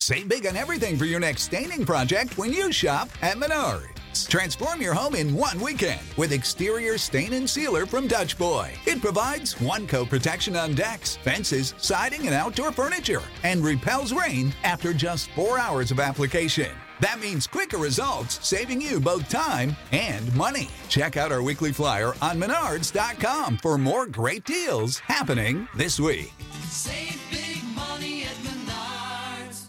Save big on everything for your next staining project when you shop at Menards. Transform your home in one weekend with exterior stain and sealer from Dutch Boy. It provides one-coat protection on decks, fences, siding, and outdoor furniture, and repels rain after just 4 hours of application. That means quicker results, saving you both time and money. Check out our weekly flyer on Menards.com for more great deals happening this week. Save big money at Menards.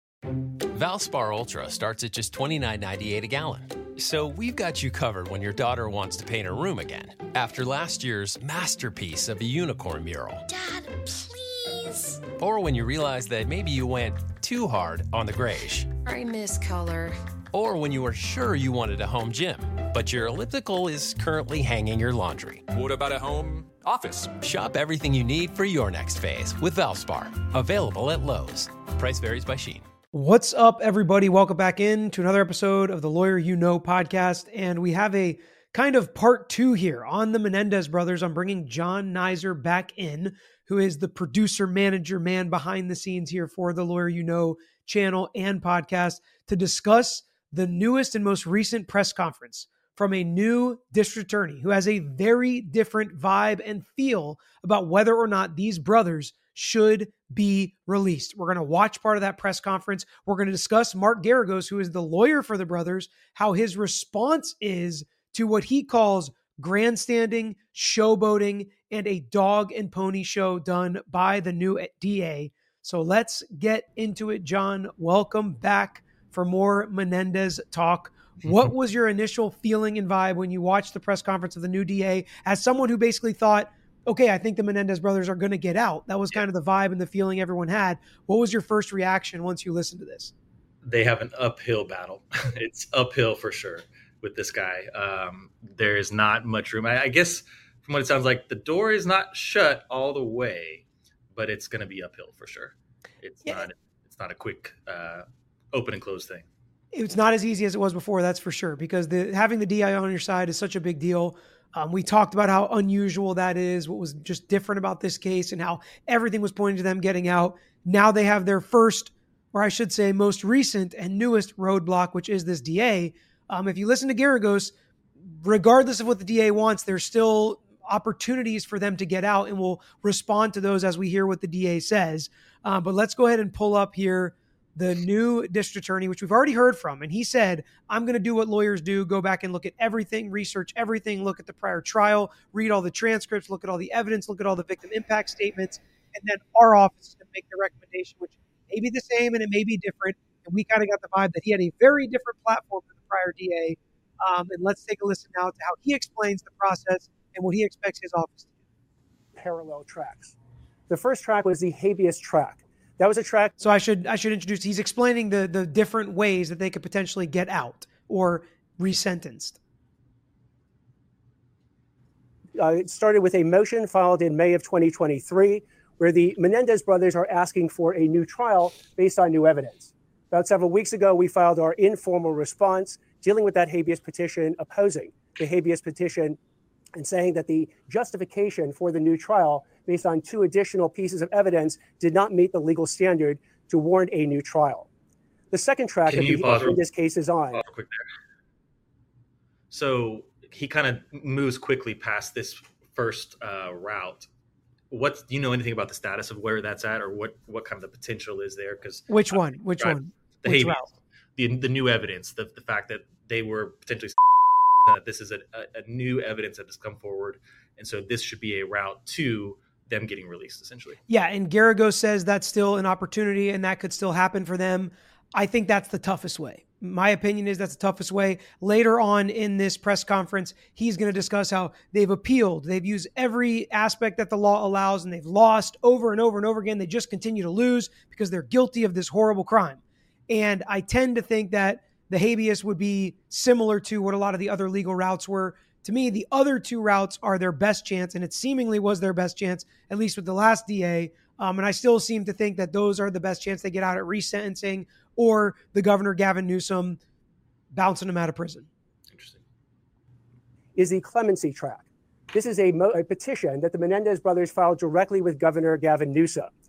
Valspar Ultra starts at just $29.98 a gallon. So we've got you covered when your daughter wants to paint her room again after last year's masterpiece of a unicorn mural. Dad, please. Or when you realize that maybe you went too hard on the grayish. I miss color. Or when you were sure you wanted a home gym, but your elliptical is currently hanging your laundry. What about a home office? Shop everything you need for your next phase with Valspar. Available at Lowe's. Price varies by Shein. What's up, everybody? Welcome back in to another episode of the Lawyer You Know podcast. And we have a kind of part two here on the Menendez brothers. I'm bringing John Nizer back in, who is the producer, manager, man behind the scenes here for the Lawyer You Know channel and podcast, to discuss the newest and most recent press conference from a new district attorney who has a very different vibe and feel about whether or not these brothers should be released. We're going to watch part of that press conference. We're going to discuss Mark Geragos, who is the lawyer for the brothers, how his response is to what he calls grandstanding, showboating, and a dog and pony show done by the new DA. So let's get into it. John, welcome back for more Menendez talk. What was your initial feeling and vibe when you watched the press conference of the new DA as someone who basically thought, okay, I think the Menendez brothers are going to get out? That was kind of the vibe and the feeling everyone had. What was your first reaction once you listened to this? They have an uphill battle. It's uphill for sure with this guy. There is not much room. I guess from what it sounds like, the door is not shut all the way, but it's going to be uphill for sure. It's not a quick open and close thing. It's not as easy as it was before, that's for sure, because having the DI on your side is such a big deal. We talked about how unusual that is, what was just different about this case, and how everything was pointing to them getting out. Now they have their first, or I should say most recent and newest roadblock, which is this DA. If you listen to Geragos, regardless of what the DA wants, there's still opportunities for them to get out, and we'll respond to those as we hear what the DA says. But let's go ahead and pull up here the new district attorney, which we've already heard from. And he said, I'm going to do what lawyers do, go back and look at everything, research everything, look at the prior trial, read all the transcripts, look at all the evidence, look at all the victim impact statements. And then our office is going to make the recommendation, which may be the same and it may be different. And we kind of got the vibe that he had a very different platform than the prior DA. And let's take a listen now to how he explains the process and what he expects his office to do. Parallel tracks. The first track was the habeas track. That was a track. So I should introduce, he's explaining the different ways that they could potentially get out or resentenced. It started with a motion filed in May of 2023, where the Menendez brothers are asking for a new trial based on new evidence. About several weeks ago, we filed our informal response dealing with that habeas petition, opposing the habeas petition and saying that the justification for the new trial based on two additional pieces of evidence did not meet the legal standard to warrant a new trial. The second track of this case is on. Quick there. So he kind of moves quickly past this first route. Do you know anything about the status of where that's at, or what kind of the potential is there? Because which one? The habeas, the new evidence, the fact that they were potentially that this is a new evidence that has come forward, and so this should be a route to them getting released, essentially. Yeah, and Geragos says that's still an opportunity and that could still happen for them. I think that's the toughest way. My opinion is that's the toughest way. Later on in this press conference, he's going to discuss how they've appealed. They've used every aspect that the law allows, and they've lost over and over and over again. They just continue to lose because they're guilty of this horrible crime. And I tend to think that the habeas would be similar to what a lot of the other legal routes were. To me, the other two routes are their best chance, and it seemingly was their best chance, at least with the last DA. And I still seem to think that those are the best chance they get out at resentencing, or the governor, Gavin Newsom, bouncing them out of prison. Interesting. Is the clemency track. This is a petition that the Menendez brothers filed directly with Governor Gavin Newsom.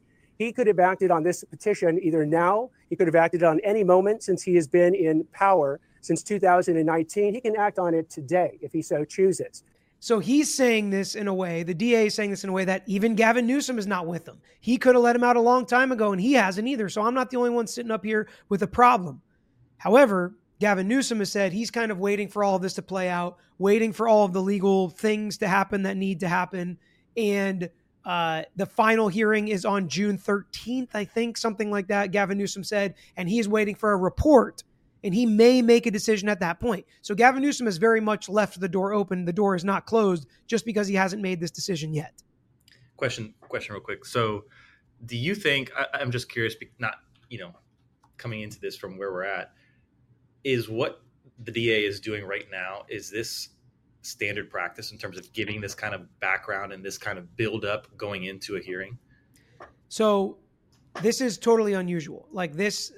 He could have acted on this petition either now, he could have acted on any moment since he has been in power since 2019. He can act on it today if he so chooses. So he's saying this in a way, the DA is saying this in a way that even Gavin Newsom is not with him. He could have let him out a long time ago, and he hasn't either. So I'm not the only one sitting up here with a problem. However, Gavin Newsom has said he's kind of waiting for all of this to play out, waiting for all of the legal things to happen that need to happen. And the final hearing is on June 13th, I think, something like that, Gavin Newsom said, and he's waiting for a report. And he may make a decision at that point. So Gavin Newsom has very much left the door open. The door is not closed just because he hasn't made this decision yet. Question real quick. So do you think, I'm just curious, not, coming into this from where we're at, is what the DA is doing right now, is this standard practice in terms of giving this kind of background and this kind of build up going into a hearing? So this is totally unusual. Like this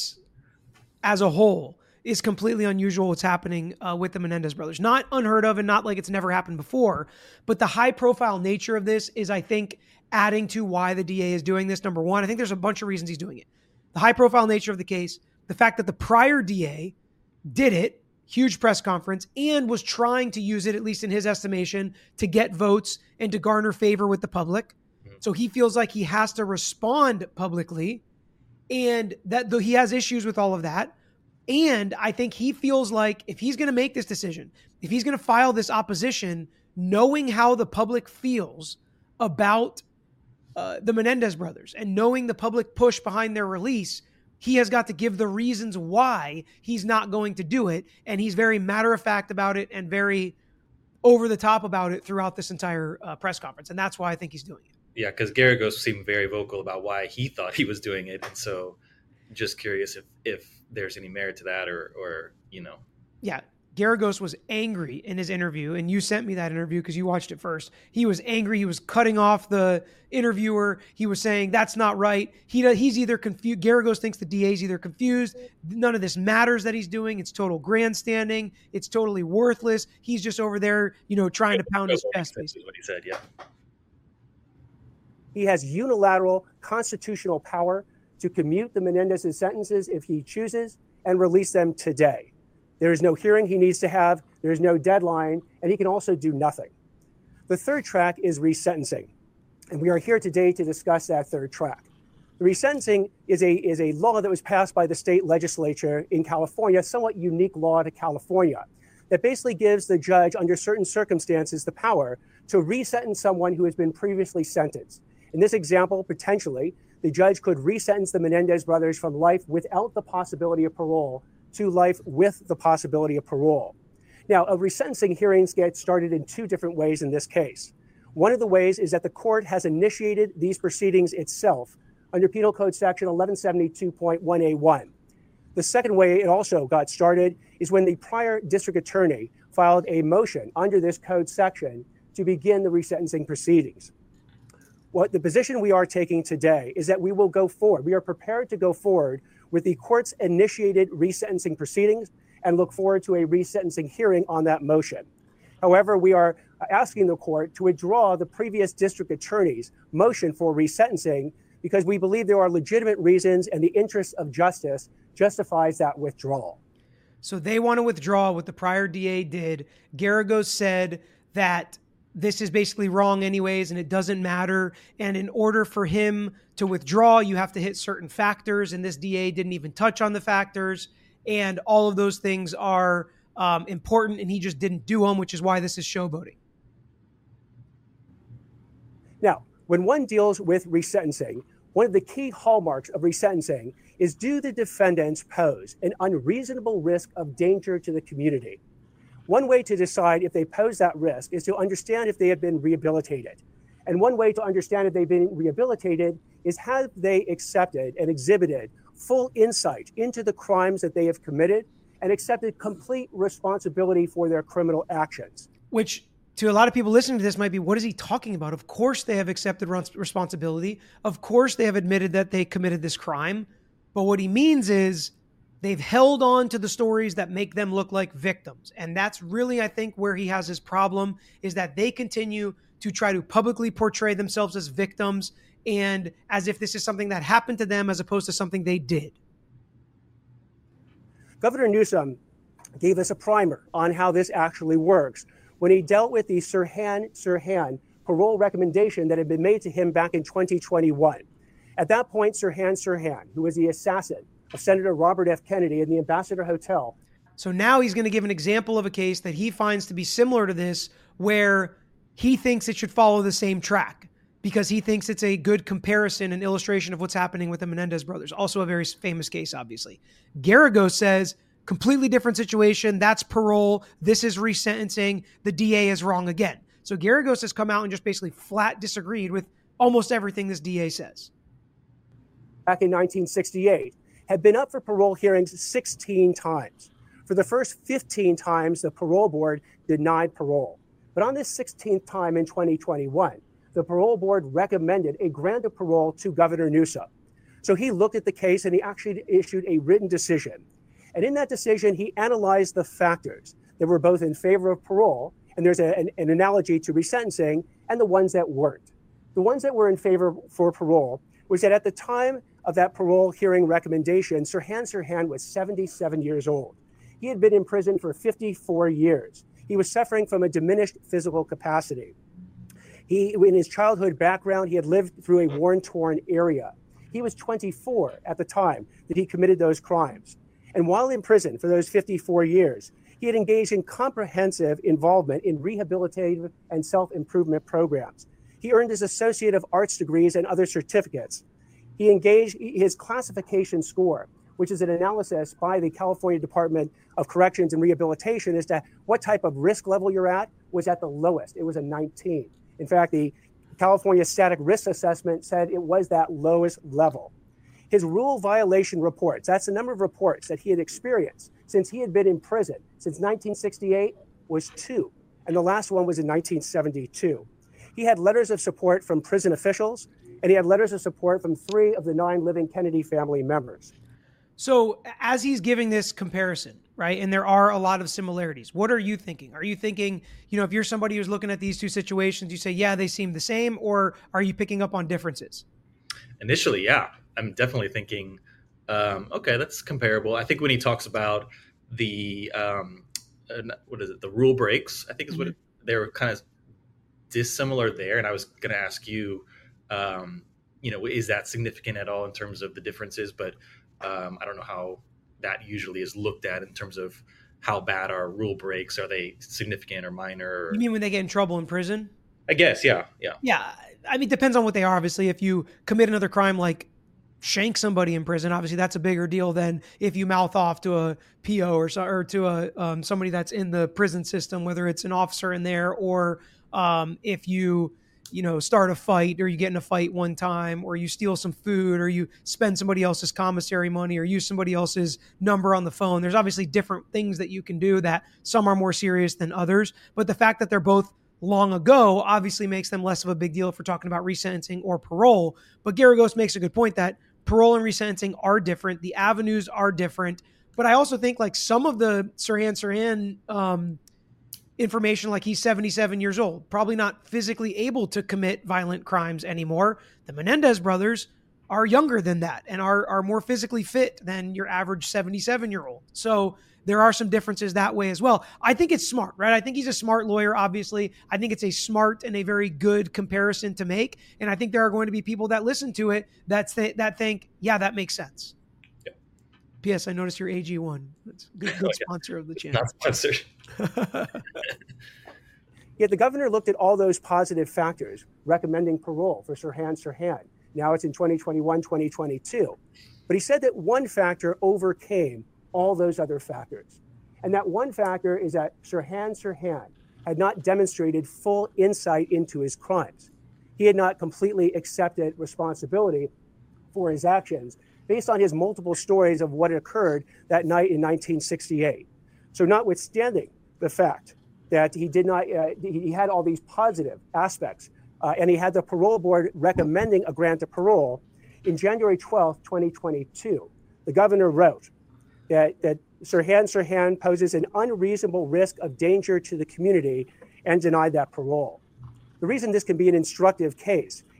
as a whole is completely unusual what's happening with the Menendez brothers. Not unheard of and not like it's never happened before, but the high profile nature of this is, I think, adding to why the DA is doing this. Number one, I think there's a bunch of reasons he's doing it. The high profile nature of the case, the fact that the prior DA did it, huge press conference, and was trying to use it, at least in his estimation, to get votes and to garner favor with the public. So he feels like he has to respond publicly, and that though he has issues with all of that. And I think he feels like if he's going to make this decision, if he's going to file this opposition, knowing how the public feels about the Menendez brothers and knowing the public push behind their release, he has got to give the reasons why he's not going to do it. And he's very matter of fact about it and very over the top about it throughout this entire press conference. And that's why I think he's doing it. Yeah, because Geragos seemed very vocal about why he thought he was doing it. And so just curious if there's any merit to that or. Yeah, Geragos was angry in his interview, and you sent me that interview because you watched it first. He was angry. He was cutting off the interviewer. He was saying, that's not right. He's either confused. Geragos thinks the DA is either confused. None of this matters that he's doing. It's total grandstanding. It's totally worthless. He's just over there, trying to pound his chest. That's what he said, yeah. He has unilateral constitutional power to commute the Menendez's sentences if he chooses and release them today. There is no hearing he needs to have. There is no deadline, and he can also do nothing. The third track is resentencing, and we are here today to discuss that third track. The resentencing is a law that was passed by the state legislature in California, somewhat unique law to California, that basically gives the judge, under certain circumstances, the power to resentence someone who has been previously sentenced. In this example, potentially, the judge could resentence the Menendez brothers from life without the possibility of parole to life with the possibility of parole. Now, resentencing hearings get started in two different ways in this case. One of the ways is that the court has initiated these proceedings itself under Penal Code Section 1172.1A1. The second way it also got started is when the prior district attorney filed a motion under this code section to begin the resentencing proceedings. What the position we are taking today is that we will go forward. We are prepared to go forward with the court's initiated resentencing proceedings and look forward to a resentencing hearing on that motion. However, we are asking the court to withdraw the previous district attorney's motion for resentencing because we believe there are legitimate reasons and the interest of justice justifies that withdrawal. So they want to withdraw what the prior DA did. Geragos said that this is basically wrong anyways, and it doesn't matter. And in order for him to withdraw, you have to hit certain factors, and this DA didn't even touch on the factors. And all of those things are important, and he just didn't do them, which is why this is showboating. Now, when one deals with resentencing, one of the key hallmarks of resentencing is, do the defendants pose an unreasonable risk of danger to the community? One way to decide if they pose that risk is to understand if they have been rehabilitated. And one way to understand if they've been rehabilitated is, have they accepted and exhibited full insight into the crimes that they have committed and accepted complete responsibility for their criminal actions. Which, to a lot of people listening to this, might be, what is he talking about? Of course they have accepted responsibility. Of course they have admitted that they committed this crime. But what he means is, they've held on to the stories that make them look like victims. And that's really, I think, where he has his problem, is that they continue to try to publicly portray themselves as victims and as if this is something that happened to them as opposed to something they did. Governor Newsom gave us a primer on how this actually works when he dealt with the Sirhan parole recommendation that had been made to him back in 2021. At that point, Sirhan, who was the assassin of Senator Robert F. Kennedy in the Ambassador Hotel. So now he's going to give an example of a case that he finds to be similar to this, where he thinks it should follow the same track because he thinks it's a good comparison and illustration of what's happening with the Menendez brothers. Also a very famous case, obviously. Garagos says, completely different situation. That's parole. This is resentencing. The DA is wrong again. So Garagos has come out and just basically flat disagreed with almost everything this DA says. Back in 1968, had been up for parole hearings 16 times. For the first 15 times, the parole board denied parole. But on this 16th time in 2021, the parole board recommended a grant of parole to Governor Newsom. So he looked at the case and he actually issued a written decision. And in that decision, he analyzed the factors that were both in favor of parole, and there's an analogy to resentencing, and the ones that weren't. The ones that were in favor for parole was that at the time of that parole hearing recommendation, Sirhan was 77 years old. He had been in prison for 54 years. He was suffering from a diminished physical capacity. In his childhood background, he had lived through a war-torn area. He was 24 at the time that he committed those crimes. And while in prison for those 54 years, he had engaged in comprehensive involvement in rehabilitative and self-improvement programs. He earned his Associate of Arts degrees and other certificates. He engaged his classification score, which is an analysis by the California Department of Corrections and Rehabilitation as to what type of risk level you're at, was at the lowest. It was a 19. In fact, the California Static Risk Assessment said it was that lowest level. His rule violation reports, that's the number of reports that he had experienced since he had been in prison since 1968, was 2. And the last one was in 1972. He had letters of support from prison officials, and he had letters of support from 3 of the 9 living Kennedy family members. So as he's giving this comparison, right, and there are a lot of similarities, what are you thinking? Are you thinking, if you're somebody who's looking at these two situations, you say, yeah, they seem the same, or are you picking up on differences? Initially, yeah. I'm definitely thinking, okay, that's comparable. I think when he talks about the, the rule breaks, I think is what they were kind of dissimilar there. And I was going to ask you, is that significant at all in terms of the differences? But I don't know how that usually is looked at in terms of how bad are rule breaks. Are they significant or minor? You mean when they get in trouble in prison? I guess, yeah. Yeah, I mean, it depends on what they are, obviously. If you commit another crime like shank somebody in prison, obviously that's a bigger deal than if you mouth off to a PO or to a somebody that's in the prison system, whether it's an officer in there or if you start a fight or you get in a fight one time or you steal some food or you spend somebody else's commissary money or use somebody else's number on the phone. There's obviously different things that you can do that some are more serious than others. But the fact that they're both long ago obviously makes them less of a big deal if we're talking about resentencing or parole. But Garagos makes a good point that parole and resentencing are different. The avenues are different. But I also think like some of the Sirhan information, like he's 77 years old, probably not physically able to commit violent crimes anymore. The Menendez brothers are younger than that and are more physically fit than your average 77-year-old. So there are some differences that way as well. I think it's smart, right? I think he's a smart lawyer, obviously. I think it's a smart and a very good comparison to make. And I think there are going to be people that listen to it that think, yeah, that makes sense. Yeah. P.S. I noticed your AG1. That's a good sponsor of the channel. Not sponsored. Yet the governor looked at all those positive factors, recommending parole for Sirhan. Now it's in 2021, 2022. But he said that one factor overcame all those other factors. And that one factor is that Sirhan had not demonstrated full insight into his crimes. He had not completely accepted responsibility for his actions based on his multiple stories of what occurred that night in 1968. So notwithstanding the fact that he had all these positive aspects, and he had the parole board recommending a grant of parole, in January 12th, 2022, the governor wrote that Sirhan poses an unreasonable risk of danger to the community and denied that parole. The reason this can be an instructive case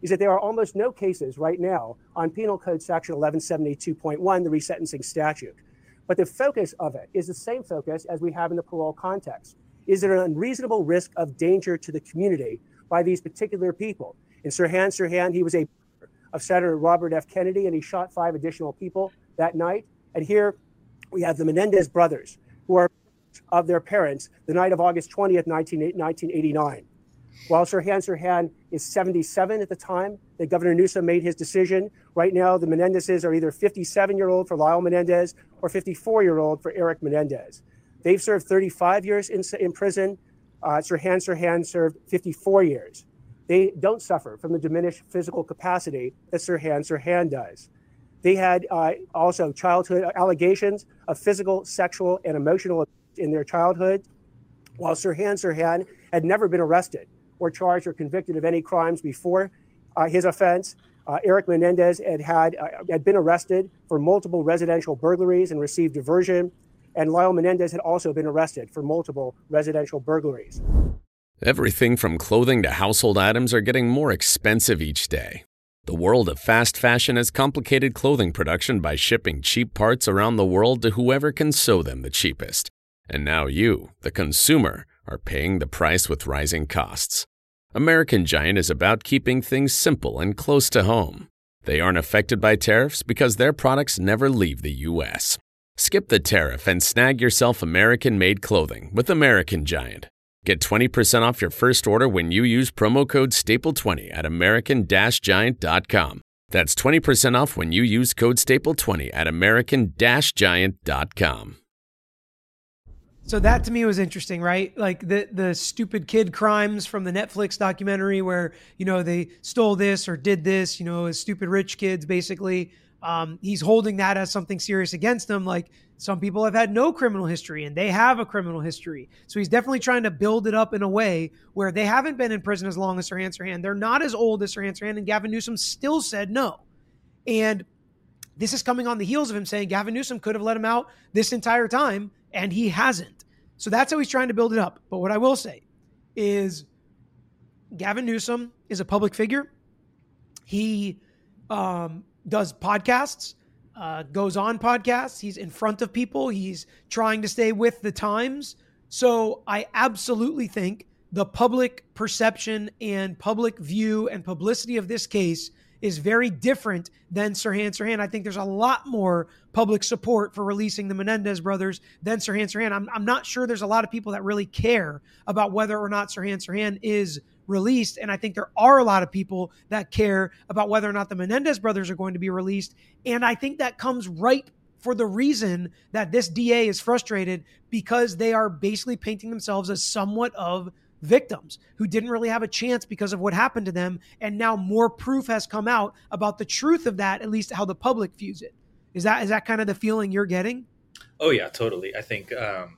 is that there are almost no cases right now on Penal Code Section 1172.1, the resentencing statute. But the focus of it is the same focus as we have in the parole context. Is there an unreasonable risk of danger to the community by these particular people? In Sirhan, he was a of Senator Robert F. Kennedy, and he shot 5 additional people that night. And here we have the Menendez brothers, who are of their parents the night of August 20th, 1989. While Sirhan is 77 at the time that Governor Newsom made his decision, right now the Menendezes are either 57-year-old for Lyle Menendez or 54-year-old for Eric Menendez. They've served 35 years in prison. Sirhan served 54 years. They don't suffer from the diminished physical capacity that Sirhan does. They had also childhood allegations of physical, sexual, and emotional abuse in their childhood, while Sirhan had never been arrested or charged or convicted of any crimes before his offense. Eric Menendez had been arrested for multiple residential burglaries and received diversion, and Lyle Menendez had also been arrested for multiple residential burglaries. Everything from clothing to household items are getting more expensive each day. The world of fast fashion has complicated clothing production by shipping cheap parts around the world to whoever can sew them the cheapest. And now you, the consumer, are paying the price with rising costs. American Giant is about keeping things simple and close to home. They aren't affected by tariffs because their products never leave the U.S. Skip the tariff and snag yourself American-made clothing with American Giant. Get 20% off your first order when you use promo code STAPLE20 at American-Giant.com. That's 20% off when you use code STAPLE20 at American-Giant.com. So that to me was interesting, right? Like the stupid kid crimes from the Netflix documentary where, they stole this or did this, as stupid rich kids, basically. He's holding that as something serious against them. Like some people have had no criminal history and they have a criminal history. So he's definitely trying to build it up in a way where they haven't been in prison as long as Sirhan. They're not as old as Sirhan, and Gavin Newsom still said no. And this is coming on the heels of him saying Gavin Newsom could have let him out this entire time, and he hasn't. So that's how he's trying to build it up. But what I will say is Gavin Newsom is a public figure. He does podcasts, goes on podcasts. He's in front of people. He's trying to stay with the times. So I absolutely think the public perception and public view and publicity of this case is very different than Sirhan. I think there's a lot more public support for releasing the Menendez brothers than Sirhan. I'm not sure there's a lot of people that really care about whether or not Sirhan is released. And I think there are a lot of people that care about whether or not the Menendez brothers are going to be released. And I think that comes right for the reason that this DA is frustrated, because they are basically painting themselves as somewhat of victims who didn't really have a chance because of what happened to them. And now more proof has come out about the truth of that, at least how the public views it. Is that kind of the feeling you're getting? Oh yeah, totally. I think and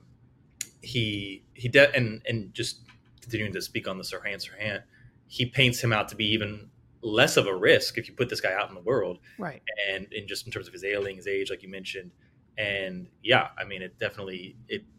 just continuing to speak on the Sirhan, he paints him out to be even less of a risk if you put this guy out in the world. Right. And just in terms of his ailing, his age, like you mentioned. And yeah, I mean, it definitely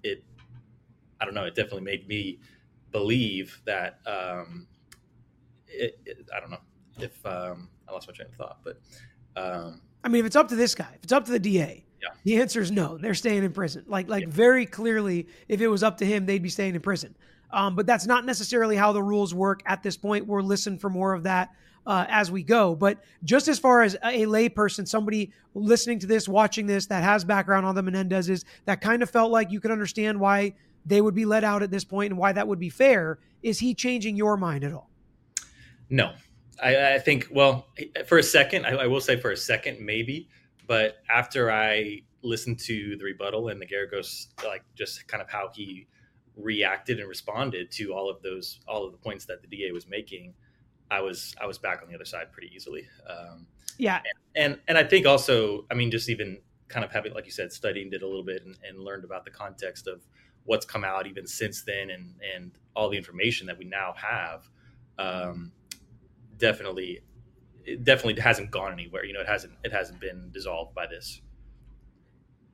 made me believe that I don't know if I lost my train of thought, but I mean, if it's up to this guy, if it's up to the DA, yeah, the answer is no. They're staying in prison. Like very clearly, if it was up to him, they'd be staying in prison. But that's not necessarily how the rules work at this point. We'll listen for more of that as we go. But just as far as a layperson, somebody listening to this, watching this, that has background on the Menendezes, that kind of felt like you could understand why they would be let out at this point and why that would be fair. Is he changing your mind at all? No. I think, well, for a second, I will say for a second, maybe. But after I listened to the rebuttal and the Geragos, like just kind of how he reacted and responded to all of the points that the DA was making, I was back on the other side pretty easily. Yeah. And I think also, I mean, just even kind of having, like you said, studied it a little bit and learned about the context of what's come out even since then and all the information that we now have, definitely hasn't gone anywhere. It hasn't been dissolved by this.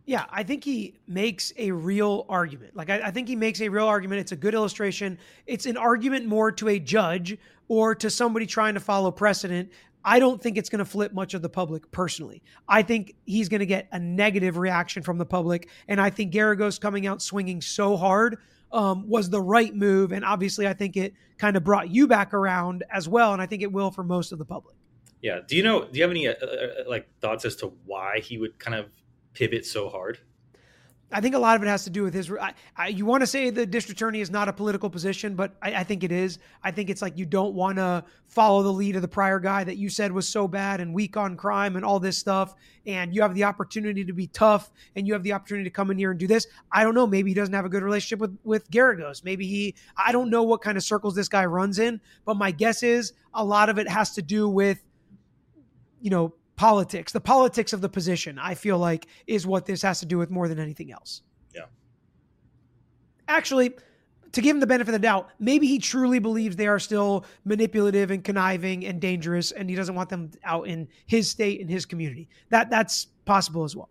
Yeah, I think he makes a real argument. Like, I think he makes a real argument. It's a good illustration. It's an argument more to a judge or to somebody trying to follow precedent. I don't think it's going to flip much of the public personally. I think he's going to get a negative reaction from the public. And I think Geragos coming out swinging so hard was the right move. And obviously, I think it kind of brought you back around as well. And I think it will for most of the public. Yeah. Do you have any like thoughts as to why he would kind of pivot so hard? I think a lot of it has to do with his. You want to say the district attorney is not a political position, but I think it is. I think it's like you don't want to follow the lead of the prior guy that you said was so bad and weak on crime and all this stuff. And you have the opportunity to be tough and you have the opportunity to come in here and do this. I don't know. Maybe he doesn't have a good relationship with Geragos. Maybe I don't know what kind of circles this guy runs in, but my guess is a lot of it has to do with, politics. The politics of the position, I feel like, is what this has to do with more than anything else. Yeah. Actually, to give him the benefit of the doubt, maybe he truly believes they are still manipulative and conniving and dangerous, and he doesn't want them out in his state and his community. That's possible as well.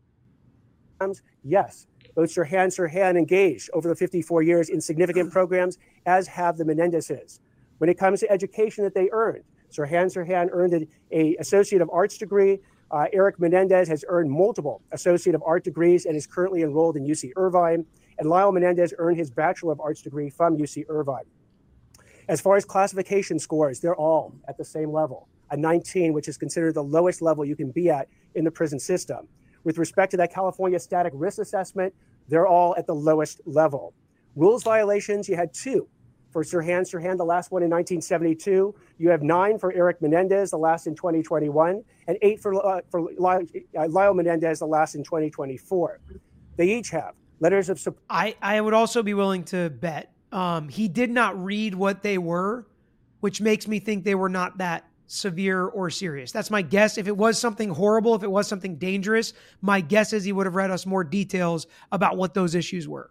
Yes, both Sirhan engaged over the 54 years in significant programs, as have the Menendezes. When it comes to education that they earned, Sirhan earned an Associate of Arts degree. Eric Menendez has earned multiple Associate of Art degrees and is currently enrolled in UC Irvine. And Lyle Menendez earned his Bachelor of Arts degree from UC Irvine. As far as classification scores, they're all at the same level, a 19, which is considered the lowest level you can be at in the prison system. With respect to that California static risk assessment, they're all at the lowest level. Rules violations, you had 2. For Sirhan, the last one in 1972. You have 9 for Eric Menendez, the last in 2021, and 8 for Lyle Menendez, the last in 2024. They each have letters of support. I would also be willing to bet he did not read what they were, which makes me think they were not that severe or serious. That's my guess. If it was something horrible, if it was something dangerous, my guess is he would have read us more details about what those issues were.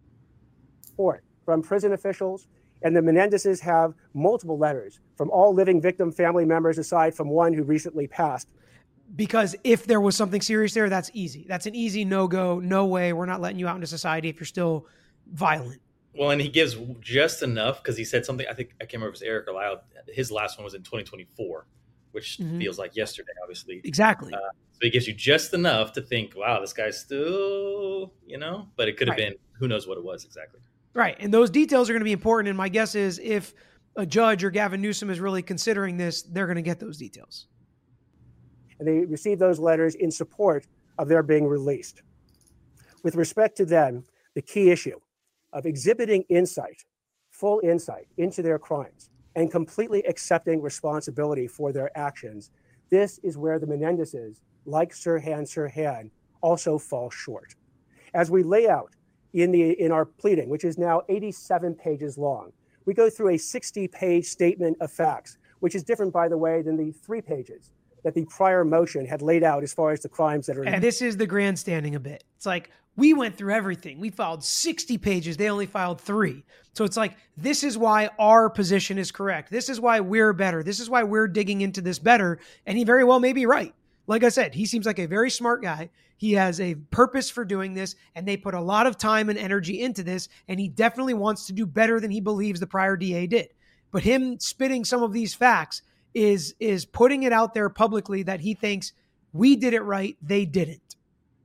From prison officials. And the Menendezes have multiple letters from all living victim family members, aside from one who recently passed. Because if there was something serious there, that's easy. That's an easy no-go. No way. We're not letting you out into society if you're still violent. Well, and he gives just enough because he said something, I can't remember if it was Eric or Lyle. His last one was in 2024, which feels like yesterday, obviously. Exactly. So he gives you just enough to think, wow, this guy's still, but it could have been, who knows what it was exactly. Right. And those details are going to be important. And my guess is if a judge or Gavin Newsom is really considering this, they're going to get those details. And they received those letters in support of their being released. With respect to them, the key issue of exhibiting insight, full insight into their crimes and completely accepting responsibility for their actions, this is where the Menendezes, like Sirhan, also fall short. As we lay out in our pleading, which is now 87 pages long, we go through a 60-page statement of facts, which is different, by the way, than the 3 pages that the prior motion had laid out as far as the crimes that are. And this is the grandstanding a bit. It's like, we went through everything. We filed 60 pages. They only filed 3. So it's like, this is why our position is correct. This is why we're better. This is why we're digging into this better. And he very well may be right. Like I said, he seems like a very smart guy. He has a purpose for doing this, and they put a lot of time and energy into this, and he definitely wants to do better than he believes the prior DA did. But him spitting some of these facts is putting it out there publicly that he thinks we did it right, they didn't.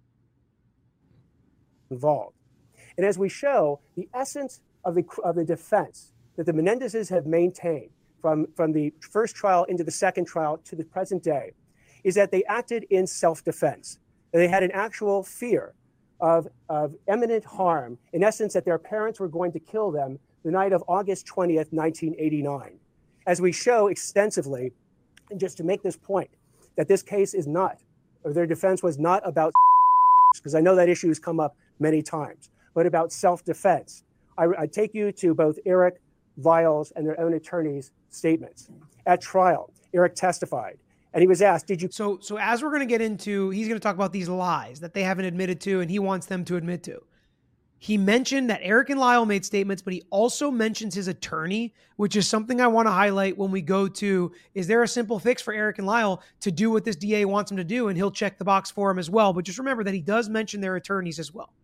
Involved. And as we show, the essence of the defense that the Menendezes have maintained from the first trial into the second trial to the present day is that they acted in self-defense. They had an actual fear of imminent harm, in essence, that their parents were going to kill them the night of August 20th, 1989. As we show extensively, and just to make this point, that this case is not, or their defense was not about, because I know that issue has come up many times, but about self-defense. I take you to both Eric, Lyle's, and their own attorneys' statements. At trial, Eric testified, and he was asked, did you... So as we're going to get into, he's going to talk about these lies that they haven't admitted to and he wants them to admit to. He mentioned that Eric and Lyle made statements, but he also mentions his attorney, which is something I want to highlight when we go to, is there a simple fix for Eric and Lyle to do what this DA wants him to do? And he'll check the box for him as well. But just remember that he does mention their attorneys as well.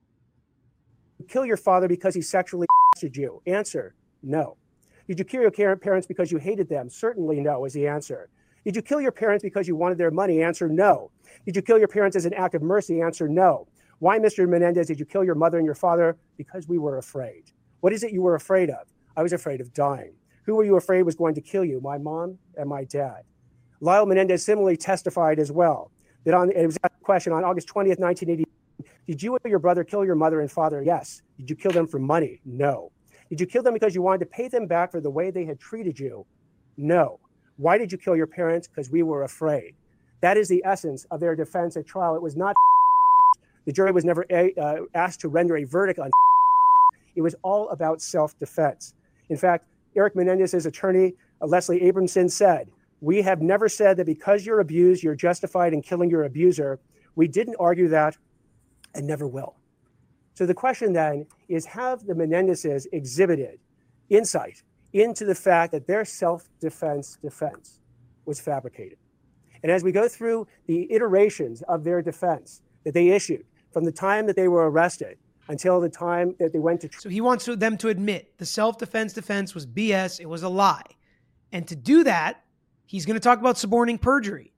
Kill your father because he sexually assaulted you? Answer, no. Did you kill your parents because you hated them? Certainly no, is the answer. Did you kill your parents because you wanted their money? Answer, no. Did you kill your parents as an act of mercy? Answer, no. Why, Mr. Menendez, did you kill your mother and your father? Because we were afraid. What is it you were afraid of? I was afraid of dying. Who were you afraid was going to kill you? My mom and my dad. Lyle Menendez similarly testified as well. That it was a question on August 20th, 1980. Did you or your brother kill your mother and father? Yes. Did you kill them for money? No. Did you kill them because you wanted to pay them back for the way they had treated you? No. Why did you kill your parents? Because we were afraid. That is the essence of their defense at trial. It was not. The jury was never asked to render a verdict on. It was all about self-defense. In fact, Eric Menendez's attorney, Leslie Abramson, said, "We have never said that because you're abused, you're justified in killing your abuser. We didn't argue that and never will." So the question then is, have the Menendezes exhibited insight into the fact that their self-defense defense was fabricated? And as we go through the iterations of their defense that they issued from the time that they were arrested until the time that they went to trial. So he wants them to admit the self-defense defense was BS. It was a lie. And to do that, he's going to talk about suborning perjury.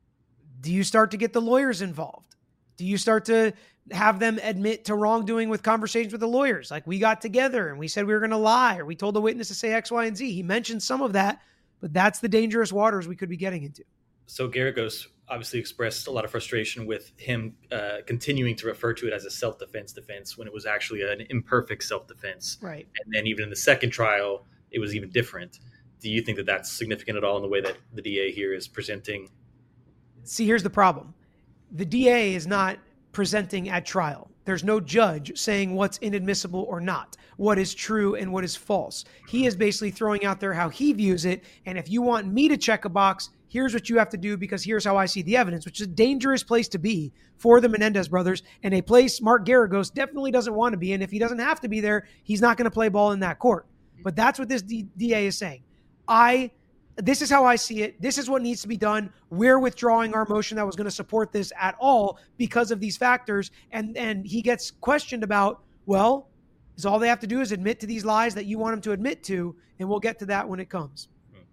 Do you start to get the lawyers involved? Do you start to have them admit to wrongdoing with conversations with the lawyers? Like, we got together and we said we were going to lie, or we told the witness to say X, Y, and Z. He mentioned some of that, but that's the dangerous waters we could be getting into. So Geragos obviously expressed a lot of frustration with him continuing to refer to it as a self-defense defense when it was actually an imperfect self-defense. Right. And then even in the second trial, it was even different. Do you think that that's significant at all in the way that the DA here is presenting? See, here's the problem. The DA is not presenting at trial. There's no judge saying what's inadmissible or not, what is true and what is false. He is basically throwing out there how he views it. And if you want me to check a box, here's what you have to do because here's how I see the evidence, which is a dangerous place to be for the Menendez brothers, and a place Mark Geragos definitely doesn't want to be. And if he doesn't have to be there, he's not going to play ball in that court. But that's what this DA is saying. This is how I see it. This is what needs to be done. We're withdrawing our motion that was going to support this at all because of these factors. And he gets questioned about, well, is all they have to do is admit to these lies that you want them to admit to, and we'll get to that when it comes.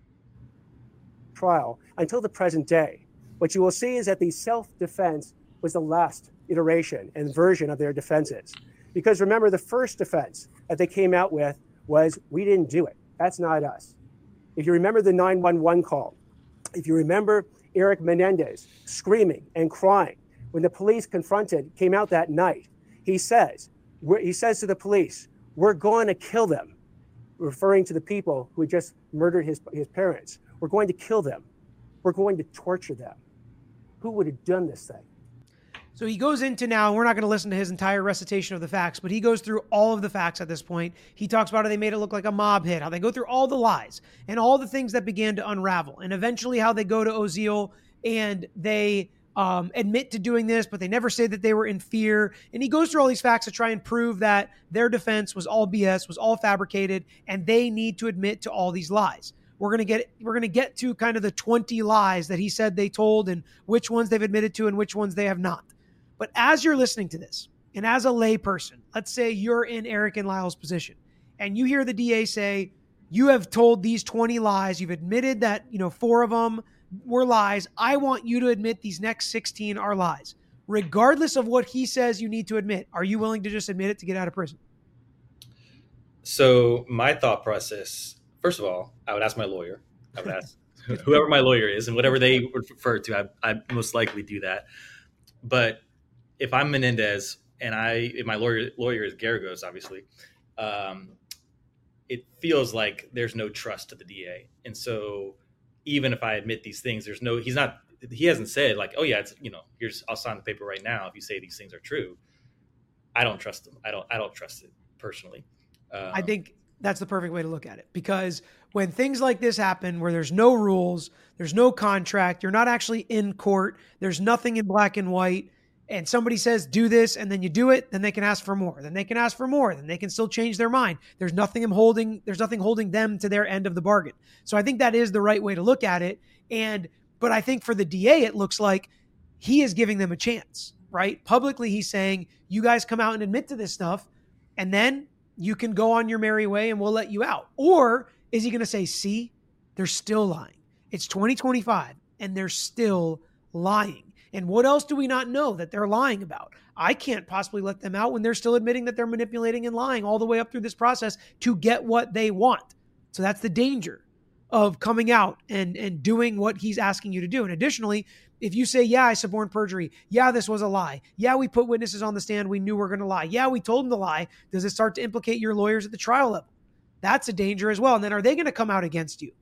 Trial until the present day. What you will see is that the self-defense was the last iteration and version of their defenses. Because remember, the first defense that they came out with was, we didn't do it. That's not us. If you remember the 911 call, if you remember Eric Menendez screaming and crying when the police came out that night, he says to the police, "We're going to kill them," referring to the people who had just murdered his parents. "We're going to kill them. We're going to torture them." Who would have done this thing? So he goes into now, we're not going to listen to his entire recitation of the facts, but he goes through all of the facts at this point. He talks about how they made it look like a mob hit, how they go through all the lies and all the things that began to unravel, and eventually how they go to Oziel and they admit to doing this, but they never say that they were in fear. And he goes through all these facts to try and prove that their defense was all BS, was all fabricated, and they need to admit to all these lies. We're going to get to kind of the 20 lies that he said they told and which ones they've admitted to and which ones they have not. But as you're listening to this, and as a lay person, let's say you're in Eric and Lyle's position, and you hear the DA say, you have told these 20 lies, you've admitted that, 4 of them were lies. I want you to admit these next 16 are lies. Regardless of what he says you need to admit, are you willing to just admit it to get out of prison? So my thought process, first of all, I would ask my lawyer. I would ask whoever my lawyer is, and whatever they would refer to, I most likely do that. But if I'm Menendez and if my lawyer is Geragos, obviously, it feels like there's no trust to the DA. And so even if I admit these things, he hasn't said like, oh yeah, it's, I'll sign the paper right now if you say these things are true. I don't trust them. I don't trust it personally. I think that's the perfect way to look at it, because when things like this happen, where there's no rules, there's no contract, you're not actually in court, there's nothing in black and white, and somebody says, do this, and then you do it, then they can ask for more. Then they can ask for more. Then they can still change their mind. There's nothing holding them to their end of the bargain. So I think that is the right way to look at it. But I think for the DA, it looks like he is giving them a chance, right? Publicly, he's saying, you guys come out and admit to this stuff, and then you can go on your merry way and we'll let you out. Or is he going to say, see, they're still lying. It's 2025 and they're still lying. And what else do we not know that they're lying about? I can't possibly let them out when they're still admitting that they're manipulating and lying all the way up through this process to get what they want. So that's the danger of coming out and doing what he's asking you to do. And additionally, if you say, yeah, I suborned perjury. Yeah, this was a lie. Yeah, we put witnesses on the stand. We knew we were going to lie. Yeah, we told them to lie. Does it start to implicate your lawyers at the trial level? That's a danger as well. And then are they going to come out against you?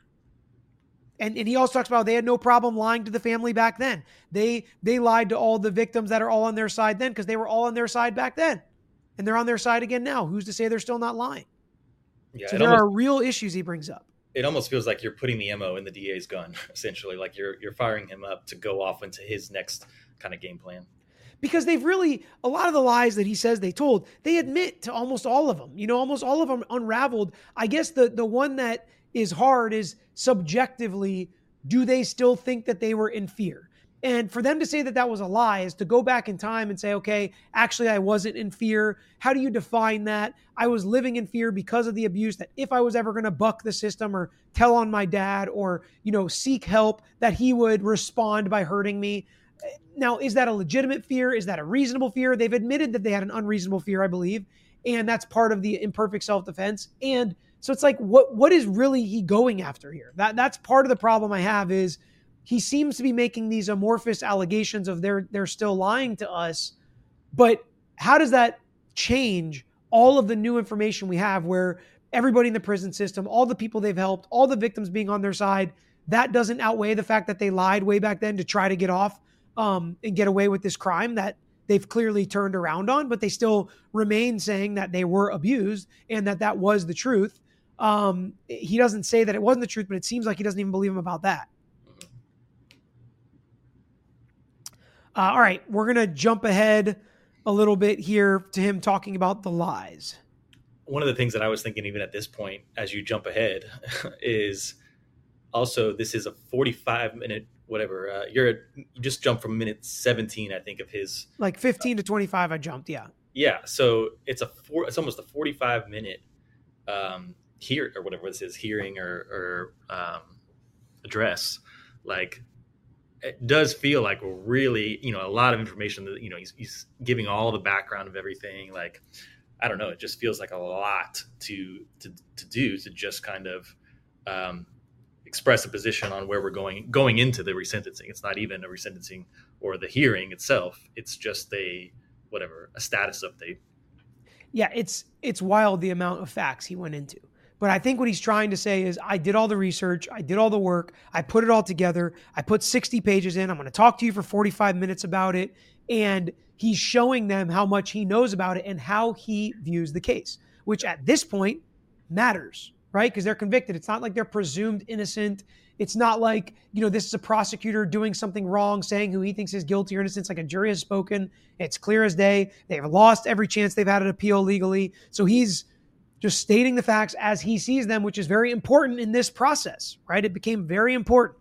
And he also talks about they had no problem lying to the family back then. They lied to all the victims that are all on their side then because they were all on their side back then. And they're on their side again now. Who's to say they're still not lying? Yeah, so there are real issues he brings up. It almost feels like you're putting the ammo in the DA's gun, essentially. Like you're firing him up to go off into his next kind of game plan. Because they've really, a lot of the lies that he says they told, they admit to almost all of them. You know, almost all of them unraveled. I guess the one that is hard is subjectively, do they still think that they were in fear? And for them to say that that was a lie is to go back in time and say, okay, actually I wasn't in fear. How do you define that? I was living in fear because of the abuse, that if I was ever going to buck the system or tell on my dad or, you know, seek help, that he would respond by hurting me. Now, is that a legitimate fear? Is that a reasonable fear? They've admitted that they had an unreasonable fear, I believe. And that's part of the imperfect self-defense. And so it's like, what is really he going after here? That's part of the problem I have is he seems to be making these amorphous allegations of they're still lying to us. But how does that change all of the new information we have where everybody in the prison system, all the people they've helped, all the victims being on their side, that doesn't outweigh the fact that they lied way back then to try to get off and get away with this crime that they've clearly turned around on, but they still remain saying that they were abused and that was the truth. He doesn't say that it wasn't the truth, but it seems like he doesn't even believe him about that. All right, we're going to jump ahead a little bit here to him talking about the lies. One of the things that I was thinking even at this point, as you jump ahead, is also this is a 45-minute whatever. You just jumped from minute 17, I think, of his. Like 15 to 25, I jumped, yeah. Yeah, so it's almost a 45-minute hear or whatever this is, hearing or address. Like, it does feel like we're really, a lot of information that, he's giving all the background of everything. Like, I don't know, it just feels like a lot to do to just kind of express a position on where we're going into the resentencing. It's not even a resentencing or the hearing itself. It's just a status update. Yeah, it's wild the amount of facts he went into. But I think what he's trying to say is I did all the research. I did all the work. I put it all together. I put 60 pages in. I'm going to talk to you for 45 minutes about it. And he's showing them how much he knows about it and how he views the case, which at this point matters, right? Because they're convicted. It's not like they're presumed innocent. It's not like, this is a prosecutor doing something wrong, saying who he thinks is guilty or innocent. It's like a jury has spoken. It's clear as day. They've lost every chance they've had an appeal legally. So he's just stating the facts as he sees them, which is very important in this process, right? It became very important.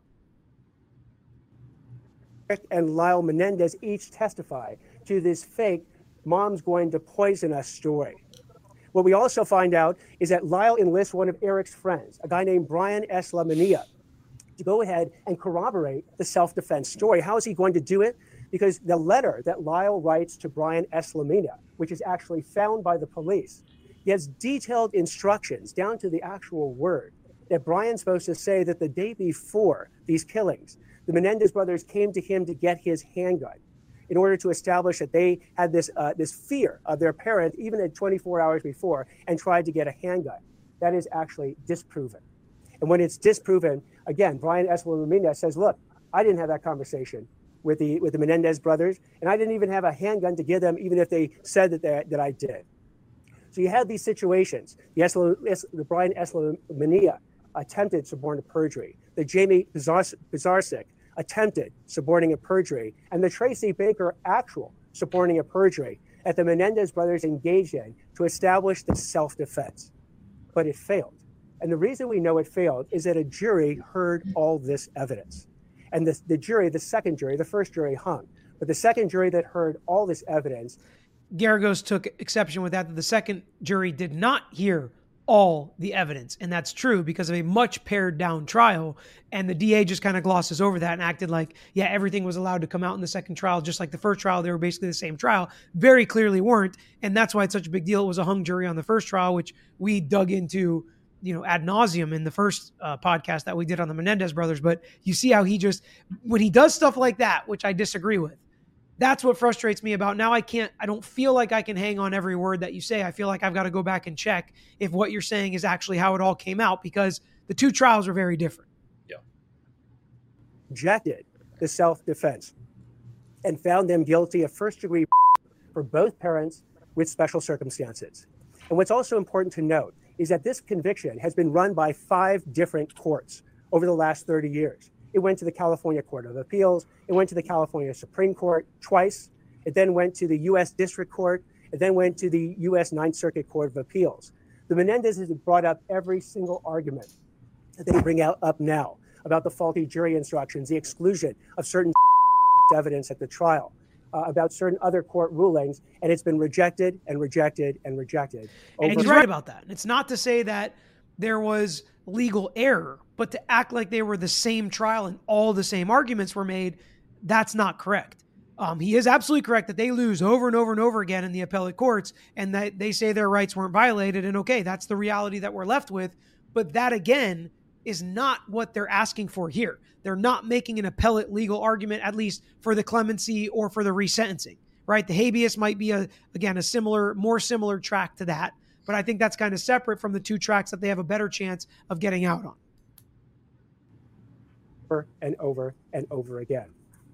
And Lyle Menendez each testify to this fake mom's going to poison us story. What we also find out is that Lyle enlists one of Eric's friends, a guy named Brian S. Lamania, to go ahead and corroborate the self-defense story. How is he going to do it? Because the letter that Lyle writes to Brian S. Lamania, which is actually found by the police, he has detailed instructions down to the actual word that Brian's supposed to say that the day before these killings, the Menendez brothers came to him to get his handgun in order to establish that they had this fear of their parent, even at 24 hours before, and tried to get a handgun. That is actually disproven. And when it's disproven, again, Brian S. Lamania says, look, I didn't have that conversation with the Menendez brothers, and I didn't even have a handgun to give them, even if they said that I did. So you had these situations. The Brian S. Lamania attempted suborning perjury. The Jamie Bizarczyk attempted suborning a perjury. And the Tracy Baker actual suborning of perjury that the Menendez brothers engaged in to establish the self-defense. But it failed. And the reason we know it failed is that a jury heard all this evidence. And the jury, the second jury, the first jury hung, but the second jury that heard all this evidence. Geragos took exception with that the second jury did not hear all the evidence. And that's true because of a much pared down trial. And the DA just kind of glosses over that and acted like, yeah, everything was allowed to come out in the second trial, just like the first trial. They were basically the same trial. Very clearly weren't. And that's why it's such a big deal. It was a hung jury on the first trial, which we dug into, ad nauseum in the first podcast that we did on the Menendez brothers. But you see how when he does stuff like that, which I disagree with, that's what frustrates me about now. I don't feel like I can hang on every word that you say. I feel like I've got to go back and check if what you're saying is actually how it all came out, because the two trials are very different. Yeah. Rejected the self-defense and found them guilty of first-degree for both parents with special circumstances. And what's also important to note is that this conviction has been run by 5 different courts over the last 30 years. It went to the California Court of Appeals. It went to the California Supreme Court twice. It then went to the U.S. District Court. It then went to the U.S. Ninth Circuit Court of Appeals. The Menendezes have brought up every single argument that they bring up now about the faulty jury instructions, the exclusion of certain evidence at the trial, about certain other court rulings, and it's been rejected and rejected and rejected. And he's right about that. And it's not to say that there was legal error, but to act like they were the same trial and all the same arguments were made, that's not correct. He is absolutely correct that they lose over and over and over again in the appellate courts, and that they say their rights weren't violated. And okay, that's the reality that we're left with. But that, again, is not what they're asking for here. They're not making an appellate legal argument, at least for the clemency or for the resentencing, right? The habeas might be a more similar track to that. But I think that's kind of separate from the two tracks that they have a better chance of getting out on. Over and over and over again.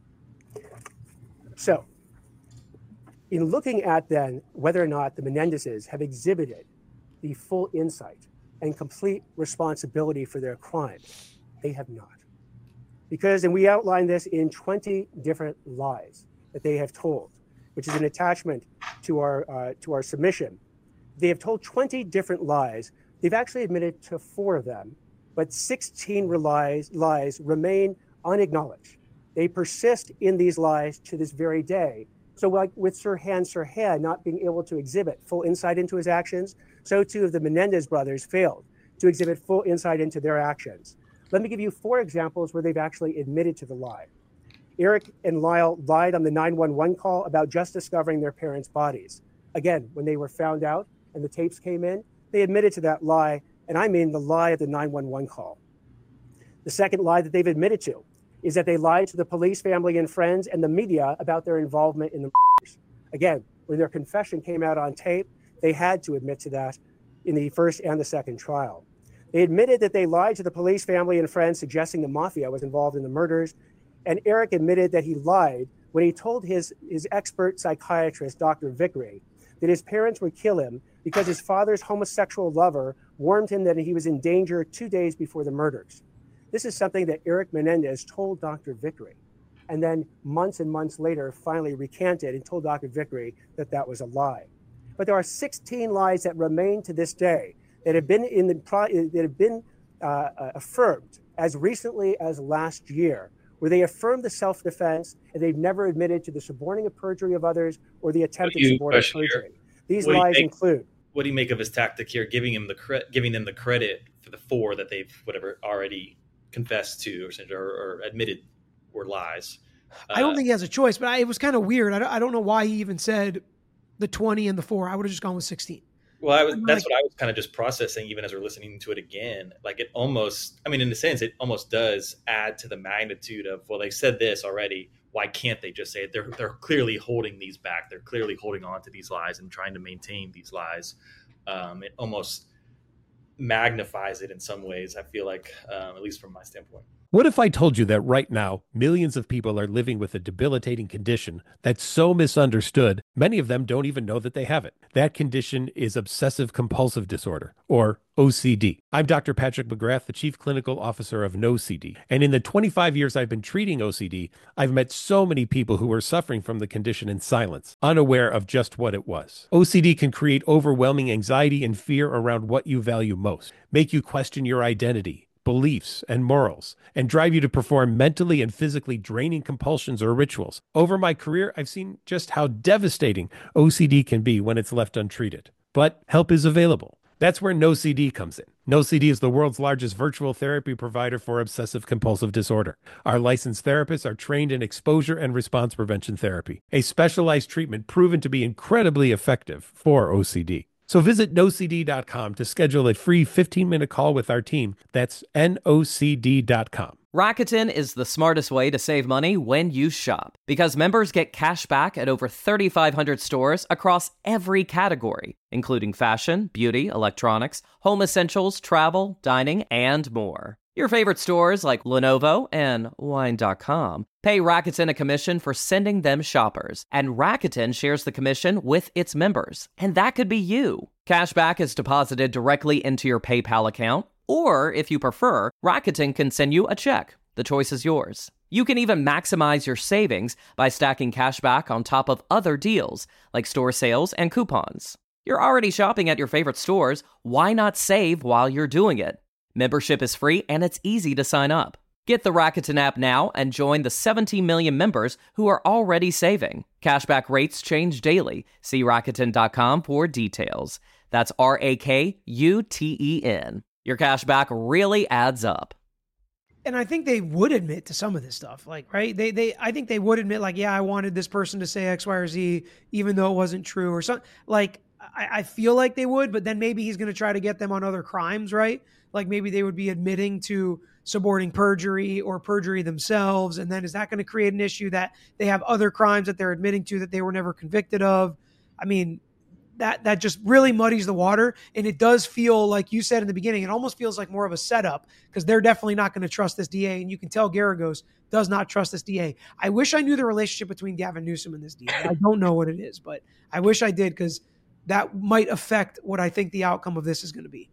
So, in looking at then whether or not the Menendezes have exhibited the full insight and complete responsibility for their crimes, they have not. Because, and we outlined this in 20 different lies that they have told, which is an attachment to our submission. They have told 20 different lies. They've actually admitted to 4 of them, but 16 lies remain unacknowledged. They persist in these lies to this very day. So like with Sirhan not being able to exhibit full insight into his actions, so too have the Menendez brothers failed to exhibit full insight into their actions. Let me give you 4 examples where they've actually admitted to the lie. Eric and Lyle lied on the 911 call about just discovering their parents' bodies. Again, when they were found out and the tapes came in, they admitted to that lie, and I mean the lie of the 911 call. The second lie that they've admitted to is that they lied to the police, family, and friends and the media about their involvement in the murders. Again, when their confession came out on tape, they had to admit to that in the first and the second trial. They admitted that they lied to the police, family, and friends, suggesting the mafia was involved in the murders. And Eric admitted that he lied when he told his expert psychiatrist, Dr. Vickery, that his parents would kill him because his father's homosexual lover warned him that he was in danger 2 days before the murders. This is something that Eric Menendez told Dr. Vickery, and then months and months later finally recanted and told Dr. Vickery that that was a lie. But there are 16 lies that remain to this day that have been affirmed as recently as last year, where they affirmed the self-defense and they've never admitted to the suborning of perjury of others or the attempted suborning of perjury. These lies include. What do you make of his tactic here, giving them the credit for the 4 that they've already confessed to or admitted were lies? I don't think he has a choice, but it was kind of weird. I don't know why he even said the 20 and the 4. I would have just gone with 16. Well, that's what I was kind of just processing, even as we're listening to it again. Like, it almost, in a sense, it almost does add to the magnitude of, well, they said this already. Why can't they just say it? They're clearly holding these back. They're clearly holding on to these lies and trying to maintain these lies. It almost magnifies it in some ways, I feel like, at least from my standpoint. What if I told you that right now, millions of people are living with a debilitating condition that's so misunderstood, Many of them don't even know that they have it. That condition is obsessive compulsive disorder, or OCD. I'm Dr. Patrick McGrath, the Chief Clinical Officer of NoCD. And in the 25 years I've been treating OCD, I've met so many people who are suffering from the condition in silence, unaware of just what it was. OCD can create overwhelming anxiety and fear around what you value most, make you question your identity, beliefs, and morals, and drive you to perform mentally and physically draining compulsions or rituals. Over my career, I've seen just how devastating OCD can be when it's left untreated. But help is available. That's where NoCD comes in. NoCD is the world's largest virtual therapy provider for obsessive compulsive disorder. Our licensed therapists are trained in exposure and response prevention therapy, a specialized treatment proven to be incredibly effective for OCD. So visit nocd.com to schedule a free 15-minute call with our team. That's nocd.com. Rakuten is the smartest way to save money when you shop, because members get cash back at over 3,500 stores across every category, including fashion, beauty, electronics, home essentials, travel, dining, and more. Your favorite stores like Lenovo and Wine.com pay Rakuten a commission for sending them shoppers, and Rakuten shares the commission with its members. And that could be you. Cashback is deposited directly into your PayPal account, or if you prefer, Rakuten can send you a check. The choice is yours. You can even maximize your savings by stacking cashback on top of other deals, like store sales and coupons. You're already shopping at your favorite stores. Why not save while you're doing it? Membership is free and it's easy to sign up. Get the Rakuten app now and join the 17 million members who are already saving. Cashback rates change daily. See Rakuten.com for details. That's Rakuten. Your cashback really adds up. And I think they would admit to some of this stuff, like, right? I think they would admit, like, yeah, I wanted this person to say X, Y, or Z, even though it wasn't true or something. Like, I feel like they would, but then maybe he's going to try to get them on other crimes, right? Like maybe they would be admitting to suborning perjury or perjury themselves. And then is that going to create an issue that they have other crimes that they're admitting to that they were never convicted of? I mean, that just really muddies the water. And it does feel, like you said in the beginning, it almost feels like more of a setup, because they're definitely not going to trust this DA. And you can tell Geragos does not trust this DA. I wish I knew the relationship between Gavin Newsom and this DA. I don't know what it is, but I wish I did, because that might affect what I think the outcome of this is going to be.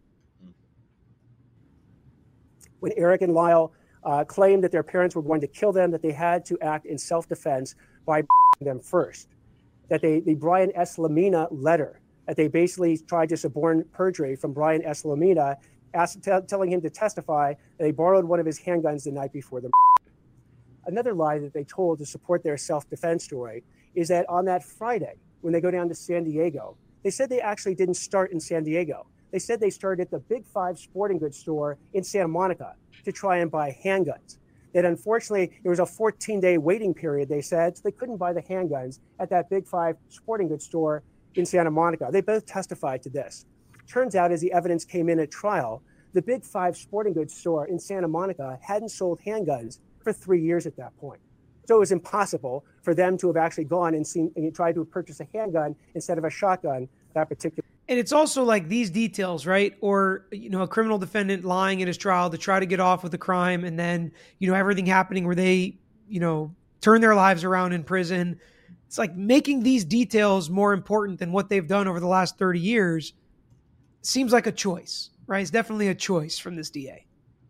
When Eric and Lyle claimed that their parents were going to kill them, that they had to act in self-defense by them first. That the Brian S. Lamina letter, that they basically tried to suborn perjury from Brian S. Lamina, telling him to testify that they borrowed one of his handguns the night before the. Another lie that they told to support their self-defense story is that on that Friday, when they go down to San Diego, they said they actually didn't start in San Diego. They said they started at the Big Five sporting goods store in Santa Monica to try and buy handguns. That unfortunately, there was a 14-day waiting period, they said, so they couldn't buy the handguns at that Big Five sporting goods store in Santa Monica. They both testified to this. Turns out, as the evidence came in at trial, the Big Five sporting goods store in Santa Monica hadn't sold handguns for 3 years at that point. So it was impossible for them to have actually gone and tried to purchase a handgun instead of a shotgun that particular. And it's also like these details, right? Or, a criminal defendant lying in his trial to try to get off with the crime. And then, everything happening where they, turn their lives around in prison. It's like making these details more important than what they've done over the last 30 years seems like a choice, right? It's definitely a choice from this DA.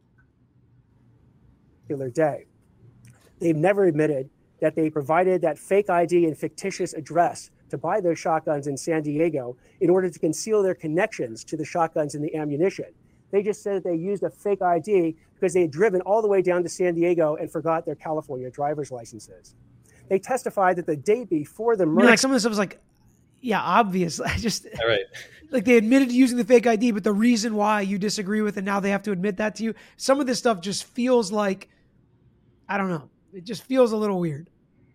Day. They've never admitted that they provided that fake ID and fictitious address to buy those shotguns in San Diego in order to conceal their connections to the shotguns and the ammunition. They just said that they used a fake ID because they had driven all the way down to San Diego and forgot their California driver's licenses. They testified that the day before the murder... like some of this stuff was like, yeah, obvious. I just... All right. Like they admitted to using the fake ID, but the reason why you disagree with it, now they have to admit that to you. Some of this stuff just feels like, I don't know. It just feels a little weird.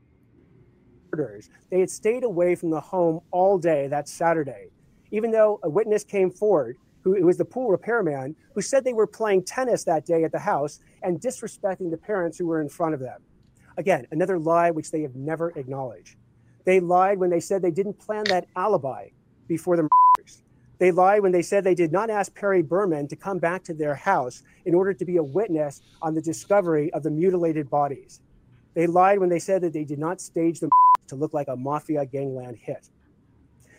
They had stayed away from the home all day that Saturday, even though a witness came forward, who was the pool repairman, who said they were playing tennis that day at the house and disrespecting the parents who were in front of them. Again, another lie which they have never acknowledged. They lied when they said they didn't plan that alibi before the murders. They lied when they said they did not ask Perry Berman to come back to their house in order to be a witness on the discovery of the mutilated bodies. They lied when they said that they did not stage the to look like a mafia gangland hit.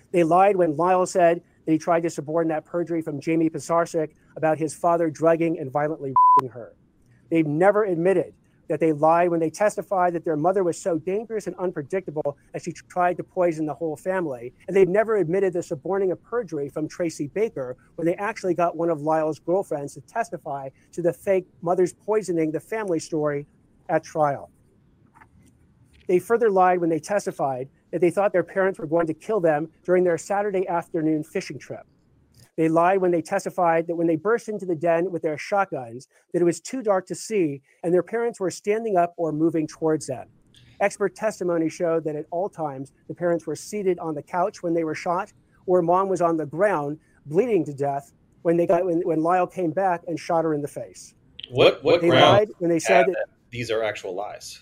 They lied when Lyle said that he tried to suborn that perjury from Jamie Pisarcik about his father drugging and violently her. They've never admitted that they lied when they testified that their mother was so dangerous and unpredictable that she tried to poison the whole family. And they've never admitted the suborning of perjury from Tracy Baker when they actually got one of Lyle's girlfriends to testify to the fake mother's poisoning the family story at trial. They further lied when they testified that they thought their parents were going to kill them during their Saturday afternoon fishing trip. They lied when they testified that when they burst into the den with their shotguns, that it was too dark to see and their parents were standing up or moving towards them. Expert testimony showed that at all times, the parents were seated on the couch when they were shot, or mom was on the ground bleeding to death when Lyle came back and shot her in the face. What they ground lied when they said that these are actual lies?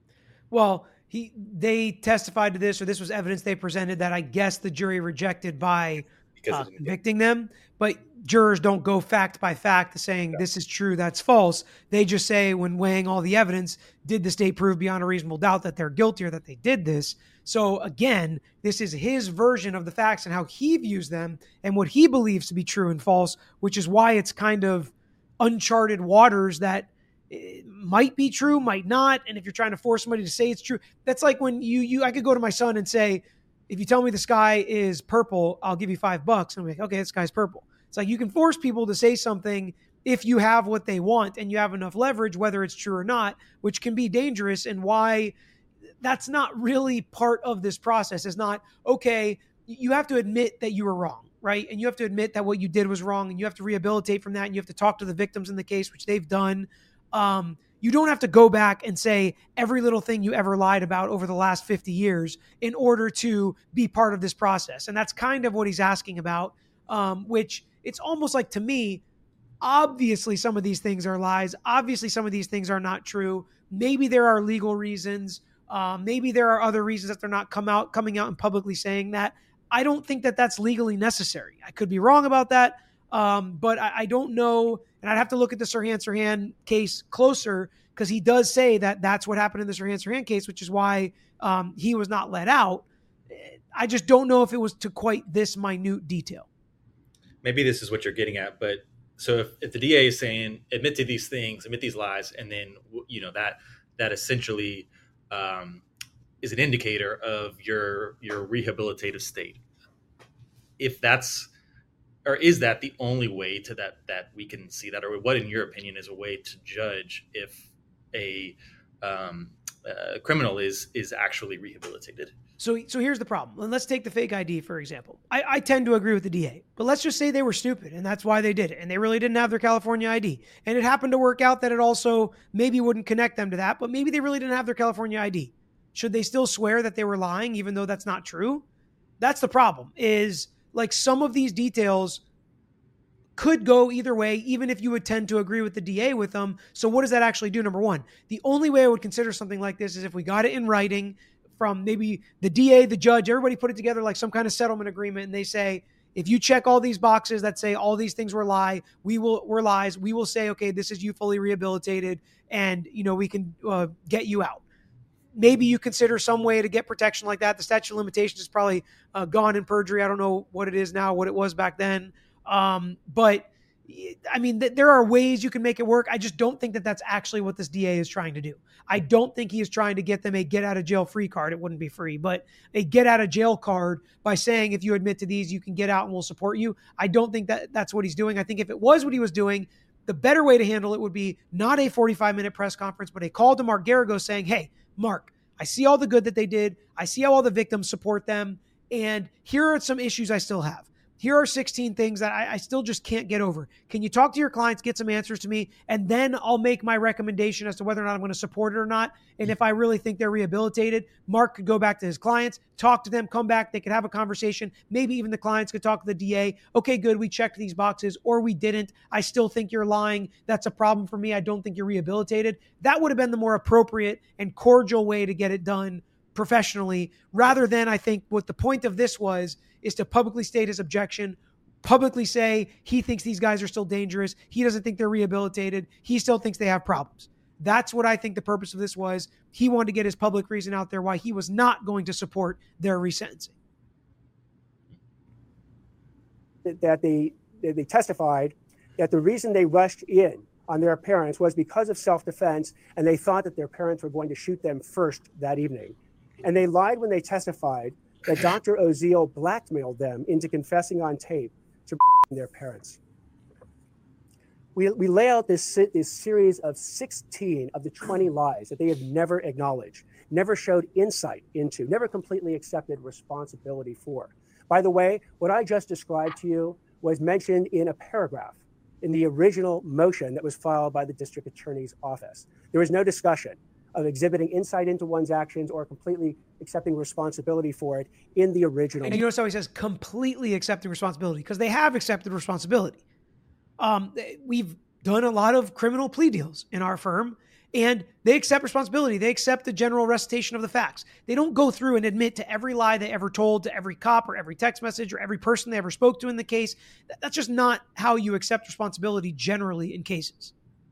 Well, they testified to this, or this was evidence they presented that I guess the jury rejected by convicting them. But jurors don't go fact by fact saying this is true, that's false. They just say, when weighing all the evidence, did the state prove beyond a reasonable doubt that they're guilty or that they did this? So again, this is his version of the facts and how he views them and what he believes to be true and false, which is why it's kind of uncharted waters that it might be true, might not. And if you're trying to force somebody to say it's true, that's like when I could go to my son and say, if you tell me the sky is purple, I'll give you $5. And I'm like, okay, the sky's purple. It's like you can force people to say something if you have what they want and you have enough leverage, whether it's true or not, which can be dangerous, and why that's not really part of this process. Is not, okay, you have to admit that you were wrong, right? And you have to admit that what you did was wrong, and you have to rehabilitate from that, and you have to talk to the victims in the case, which they've done. You don't have to go back and say every little thing you ever lied about over the last 50 years in order to be part of this process. And that's kind of what he's asking about, which it's almost like, to me, obviously some of these things are lies. Obviously some of these things are not true. Maybe there are legal reasons. Maybe there are other reasons that they're not coming out and publicly saying that. I don't think that that's legally necessary. I could be wrong about that. But I don't know. And I'd have to look at the Sirhan case closer, because he does say that that's what happened in the Sirhan case, which is why he was not let out. I just don't know if it was to quite this minute detail. Maybe this is what you're getting at. But so if the DA is saying, admit to these things, admit these lies, and then, that essentially is an indicator of your rehabilitative state. If that's, or is that the only way to that we can see that, or what, in your opinion, is a way to judge if a criminal is actually rehabilitated? So here's the problem. And let's take the fake ID, for example. I tend to agree with the DA, but let's just say they were stupid and that's why they did it. And they really didn't have their California ID. And it happened to work out that it also maybe wouldn't connect them to that, but maybe they really didn't have their California ID. Should they still swear that they were lying, even though that's not true? That's the problem, is like some of these details could go either way, even if you would tend to agree with the DA with them. So what does that actually do? Number one, the only way I would consider something like this is if we got it in writing from maybe the DA, the judge, everybody put it together like some kind of settlement agreement. And they say, if you check all these boxes that say all these things were lies, we will say, okay, this is you fully rehabilitated, and we can get you out. Maybe you consider some way to get protection like that. The statute of limitations is probably gone in perjury. I don't know what it is now, what it was back then. But I mean, there are ways you can make it work. I just don't think that that's actually what this DA is trying to do. I don't think he is trying to get them a get out of jail free card. It wouldn't be free, but a get out of jail card by saying, if you admit to these, you can get out and we'll support you. I don't think that that's what he's doing. I think if it was what he was doing, the better way to handle it would be not a 45-minute press conference, but a call to Mark Geragos saying, hey, Mark, I see all the good that they did. I see how all the victims support them. And here are some issues I still have. Here are 16 things that I still just can't get over. Can you talk to your clients, get some answers to me, and then I'll make my recommendation as to whether or not I'm going to support it or not. And if I really think they're rehabilitated, Mark could go back to his clients, talk to them, come back. They could have a conversation. Maybe even the clients could talk to the DA. Okay, good. We checked these boxes, or we didn't. I still think you're lying. That's a problem for me. I don't think you're rehabilitated. That would have been the more appropriate and cordial way to get it done professionally, rather than, I think what the point of this was, is to publicly state his objection, publicly say he thinks these guys are still dangerous. He doesn't think they're rehabilitated. He still thinks they have problems. That's what I think the purpose of this was. He wanted to get his public reason out there why he was not going to support their resentencing. that they testified that the reason they rushed in on their parents was because of self-defense, and they thought that their parents were going to shoot them first that evening. And they lied when they testified that Dr. Oziel blackmailed them into confessing on tape to their parents. We lay out this series of 16 of the 20 lies that they have never acknowledged, never showed insight into, never completely accepted responsibility for. By the way, what I just described to you was mentioned in a paragraph in the original motion that was filed by the district attorney's office. There was no discussion of exhibiting insight into one's actions or completely accepting responsibility for it in the original. And you notice how he says completely accepting responsibility, because they have accepted responsibility. We've done a lot of criminal plea deals in our firm, and they accept responsibility. They accept the general recitation of the facts. They don't go through and admit to every lie they ever told to every cop or every text message or every person they ever spoke to in the case. That's just not how you accept responsibility generally in cases.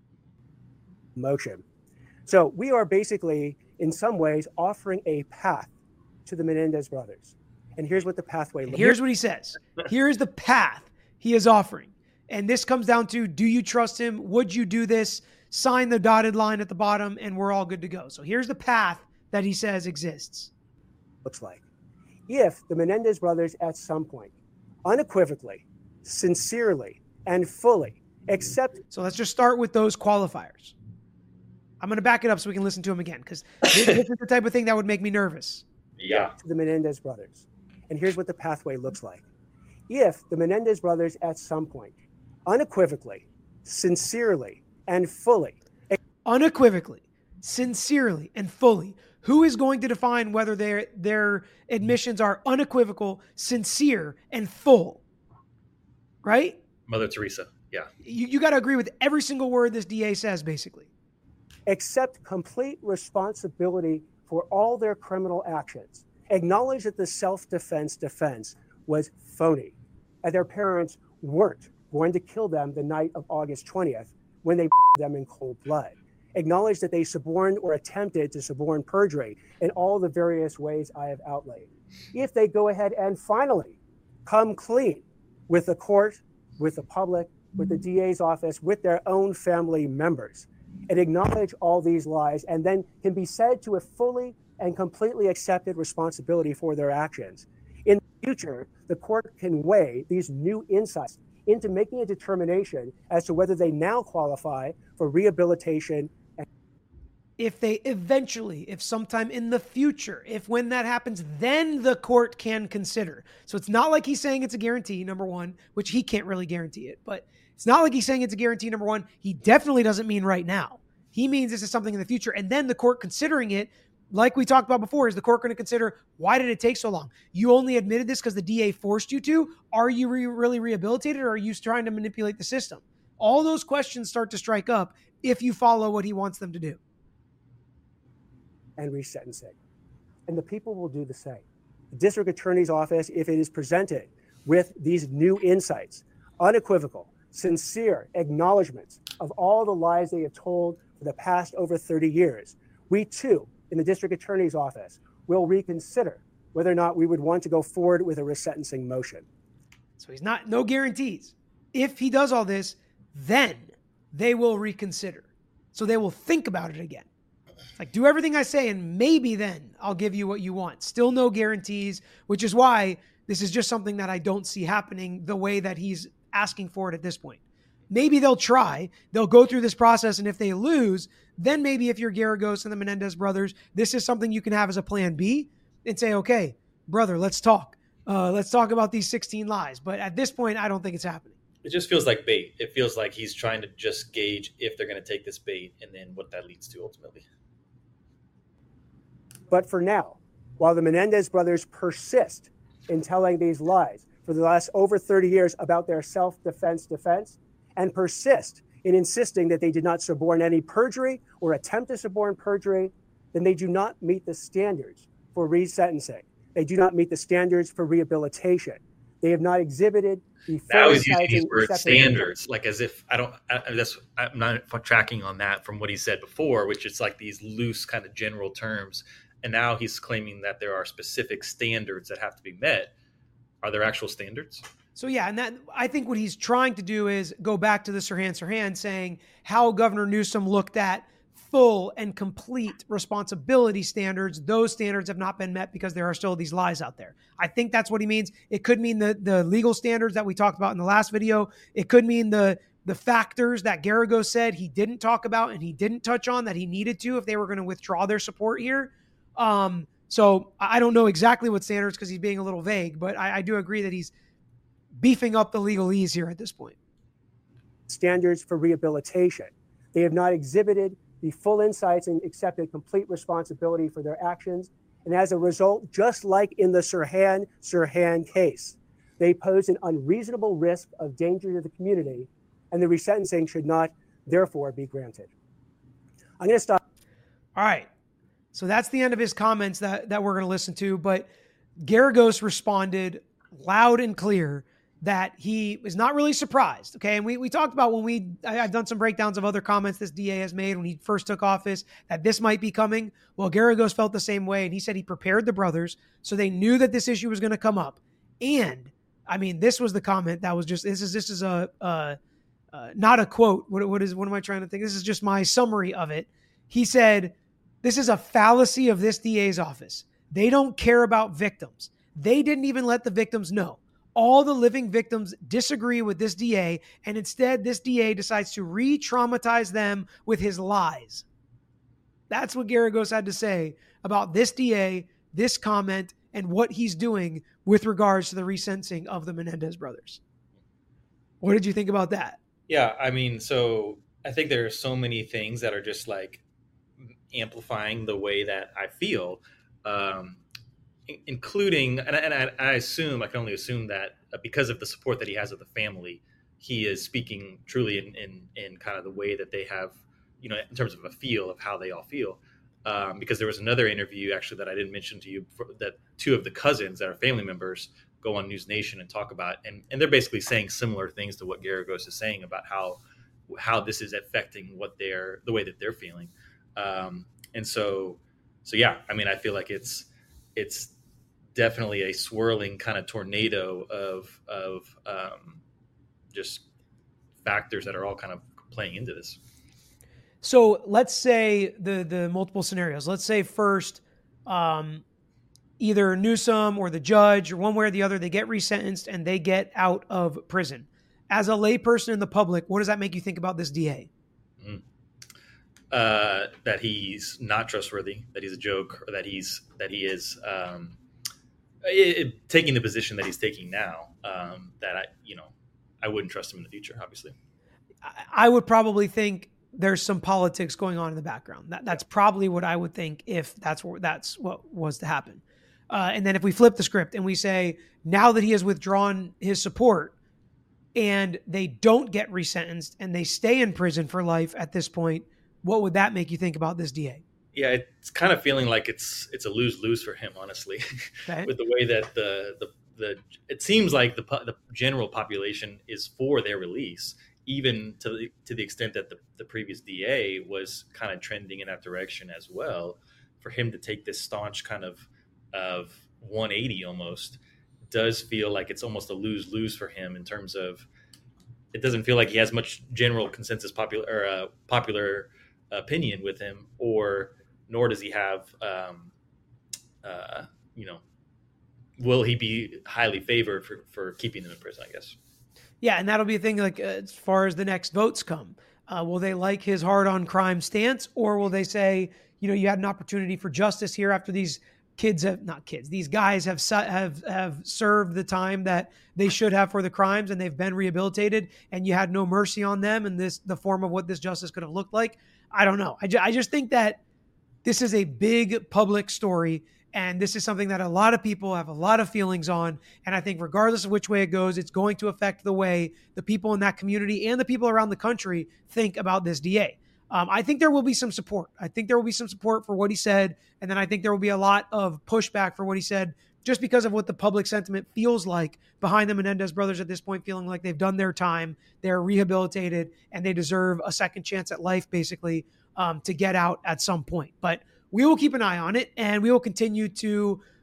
Motion. So we are basically, in some ways, offering a path to the Menendez brothers. And here's what the pathway looks like. Here's what he says. Here's the path he is offering. And this comes down to, do you trust him? Would you do this? Sign the dotted line at the bottom, and we're all good to go. So here's the path that he says exists. Looks like. If the Menendez brothers at some point, unequivocally, sincerely, and fully accept... So let's just start with those qualifiers. I'm going to back it up so we can listen to him again, because this is the type of thing that would make me nervous. Yeah. To the Menendez brothers. And here's what the pathway looks like. If the Menendez brothers at some point, unequivocally, sincerely, and fully... Unequivocally, sincerely, and fully. Who is going to define whether their admissions are unequivocal, sincere, and full? Right? Mother Teresa, yeah. You got to agree with every single word this DA says, basically. Accept complete responsibility for all their criminal actions. Acknowledge that the self-defense defense was phony, and their parents weren't going to kill them the night of August 20th when they them in cold blood. Acknowledge that they suborned or attempted to suborn perjury in all the various ways I have outlaid. If they go ahead and finally come clean with the court, with the public, with the DA's office, with their own family members, and acknowledge all these lies, and then can be said to have fully and completely accepted responsibility for their actions. In the future, the court can weigh these new insights into making a determination as to whether they now qualify for rehabilitation. If they eventually, if sometime in the future, if when that happens, then the court can consider. So it's not like he's saying it's a guarantee, number one, which he can't really guarantee it, but it's not like he's saying it's a guarantee, number one. He definitely doesn't mean right now. He means this is something in the future. And then the court considering it, like we talked about before, is the court going to consider, why did it take so long? You only admitted this because the DA forced you to? Are you really rehabilitated, or are you trying to manipulate the system? All those questions start to strike up if you follow what he wants them to do. And resentencing. And the people will do the same. The district attorney's office, if it is presented with these new insights, unequivocal, sincere acknowledgments of all the lies they have told for the past over 30 years, we too, in the district attorney's office, will reconsider whether or not we would want to go forward with a resentencing motion. So he's not, no guarantees. If he does all this, then they will reconsider. So they will think about it again. Like, do everything I say, and maybe then I'll give you what you want. Still no guarantees, which is why this is just something that I don't see happening the way that he's asking for it at this point. Maybe they'll try. They'll go through this process, and if they lose, then maybe if you're Garagos and the Menendez brothers, this is something you can have as a plan B and say, okay, brother, let's talk. Let's talk about these 16 lies. But at this point, I don't think it's happening. It just feels like bait. It feels like he's trying to just gauge if they're going to take this bait and then what that leads to ultimately. But for now, while the Menendez brothers persist in telling these lies for the last over 30 years about their self-defense defense, and persist in insisting that they did not suborn any perjury or attempt to suborn perjury, then they do not meet the standards for resentencing. They do not meet the standards for rehabilitation. They have not exhibited the now he's using these word standards, like as if I'm not tracking on that from what he said before, which is like these loose kind of general terms. And now he's claiming that there are specific standards that have to be met. Are there actual standards? So yeah, and that I think what he's trying to do is go back to the Sirhan saying how Governor Newsom looked at full and complete responsibility standards. Those standards have not been met because there are still these lies out there. I think that's what he means. It could mean the legal standards that we talked about in the last video. It could mean the factors that Geragos said he didn't talk about and he didn't touch on that he needed to if they were going to withdraw their support here. So I don't know exactly what standards because he's being a little vague, but I do agree that he's beefing up the legalese here at this point. Standards for rehabilitation. They have not exhibited the full insights and accepted complete responsibility for their actions. And as a result, just like in the Sirhan case, they pose an unreasonable risk of danger to the community, and the resentencing should not, therefore, be granted. I'm going to stop. All right. So that's the end of his comments that we're going to listen to. But Geragos responded loud and clear that he is not really surprised. Okay. And we talked about I've done some breakdowns of other comments this DA has made when he first took office that this might be coming. Well, Geragos felt the same way. And he said he prepared the brothers so they knew that this issue was going to come up. And I mean, this was the comment that was just, this is a not a quote. What am I trying to think? This is just my summary of it. He said, this is a fallacy of this DA's office. They don't care about victims. They didn't even let the victims know. All the living victims disagree with this DA, and instead this DA decides to re-traumatize them with his lies. That's what Geragos had to say about this DA, this comment, and what he's doing with regards to the resentencing of the Menendez brothers. What did you think about that? Yeah, I mean, so I think there are so many things that are just like amplifying the way that I feel. Including, and I assume, I can only assume that because of the support that he has of the family, he is speaking truly in kind of the way that they have, in terms of a feel of how they all feel. Because there was another interview actually that I didn't mention to you that two of the cousins that are family members go on News Nation and talk about, and they're basically saying similar things to what Geragos is saying about how this is affecting the way that they're feeling. And so yeah, I mean, I feel like it's definitely a swirling kind of tornado of just factors that are all kind of playing into this. So let's say the multiple scenarios. Let's say first, either Newsom or the judge or one way or the other, they get resentenced and they get out of prison. As a layperson in the public, what does that make you think about this DA? That he's not trustworthy, that he's a joke, or that he is taking the position that he's taking now. That I wouldn't trust him in the future. Obviously, I would probably think there's some politics going on in the background. That's probably what I would think if that's what was to happen. And then if we flip the script and we say now that he has withdrawn his support and they don't get resentenced and they stay in prison for life at this point, what would that make you think about this DA? Yeah, it's kind of feeling like it's a lose-lose for him, honestly, okay. With the way that the it seems like the general population is for their release, even to the extent that the previous DA was kind of trending in that direction as well. For him to take this staunch kind of 180 almost does feel like it's almost a lose-lose for him in terms of it doesn't feel like he has much general consensus popular opinion with him, nor does he have, will he be highly favored for keeping them in prison, I guess. Yeah, and that'll be a thing like as far as the next votes come. Will they like his hard on crime stance, or will they say, you had an opportunity for justice here after these these guys have served the time that they should have for the crimes and they've been rehabilitated and you had no mercy on them and the form of what this justice could have looked like. I don't know. I just think that this is a big public story and this is something that a lot of people have a lot of feelings on. And I think regardless of which way it goes, it's going to affect the way the people in that community and the people around the country think about this DA. I think there will be some support. I think there will be some support for what he said. And then I think there will be a lot of pushback for what he said just because of what the public sentiment feels like behind the Menendez brothers at this point, feeling like they've done their time, they're rehabilitated, and they deserve a second chance at life, basically, to get out at some point. But we will keep an eye on it, and we will continue to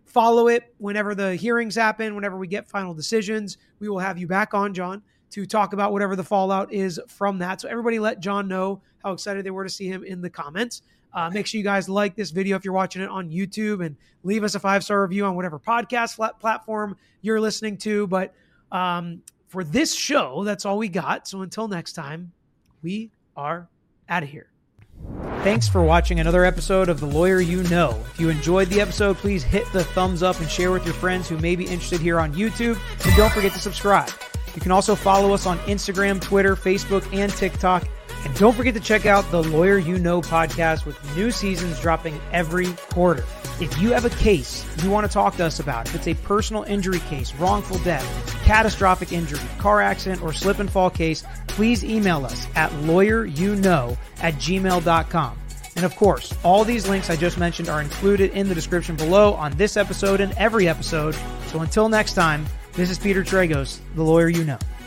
follow it whenever the hearings happen, whenever we get final decisions. We will have you back on, John, to talk about whatever the fallout is from that. So everybody let John know how excited they were to see him in the comments. Make sure you guys like this video if you're watching it on YouTube, and leave us a 5-star review on whatever podcast platform you're listening to. But for this show, that's all we got. So until next time, we are out of here. Thanks for watching another episode of The Lawyer You Know. If you enjoyed the episode, please hit the thumbs up and share with your friends who may be interested here on YouTube. And don't forget to subscribe. You can also follow us on Instagram, Twitter, Facebook, and TikTok. And don't forget to check out the Lawyer You Know podcast with new seasons dropping every quarter. If you have a pase you want to talk to us about, if it's a personal injury case, wrongful death, catastrophic injury, car accident, or slip and fall case, please email us at lawyeryouknow@gmail.com. And of course, all these links I just mentioned are included in the description below on this episode and every episode. So until next time, this is Peter Tragos, The Lawyer You Know.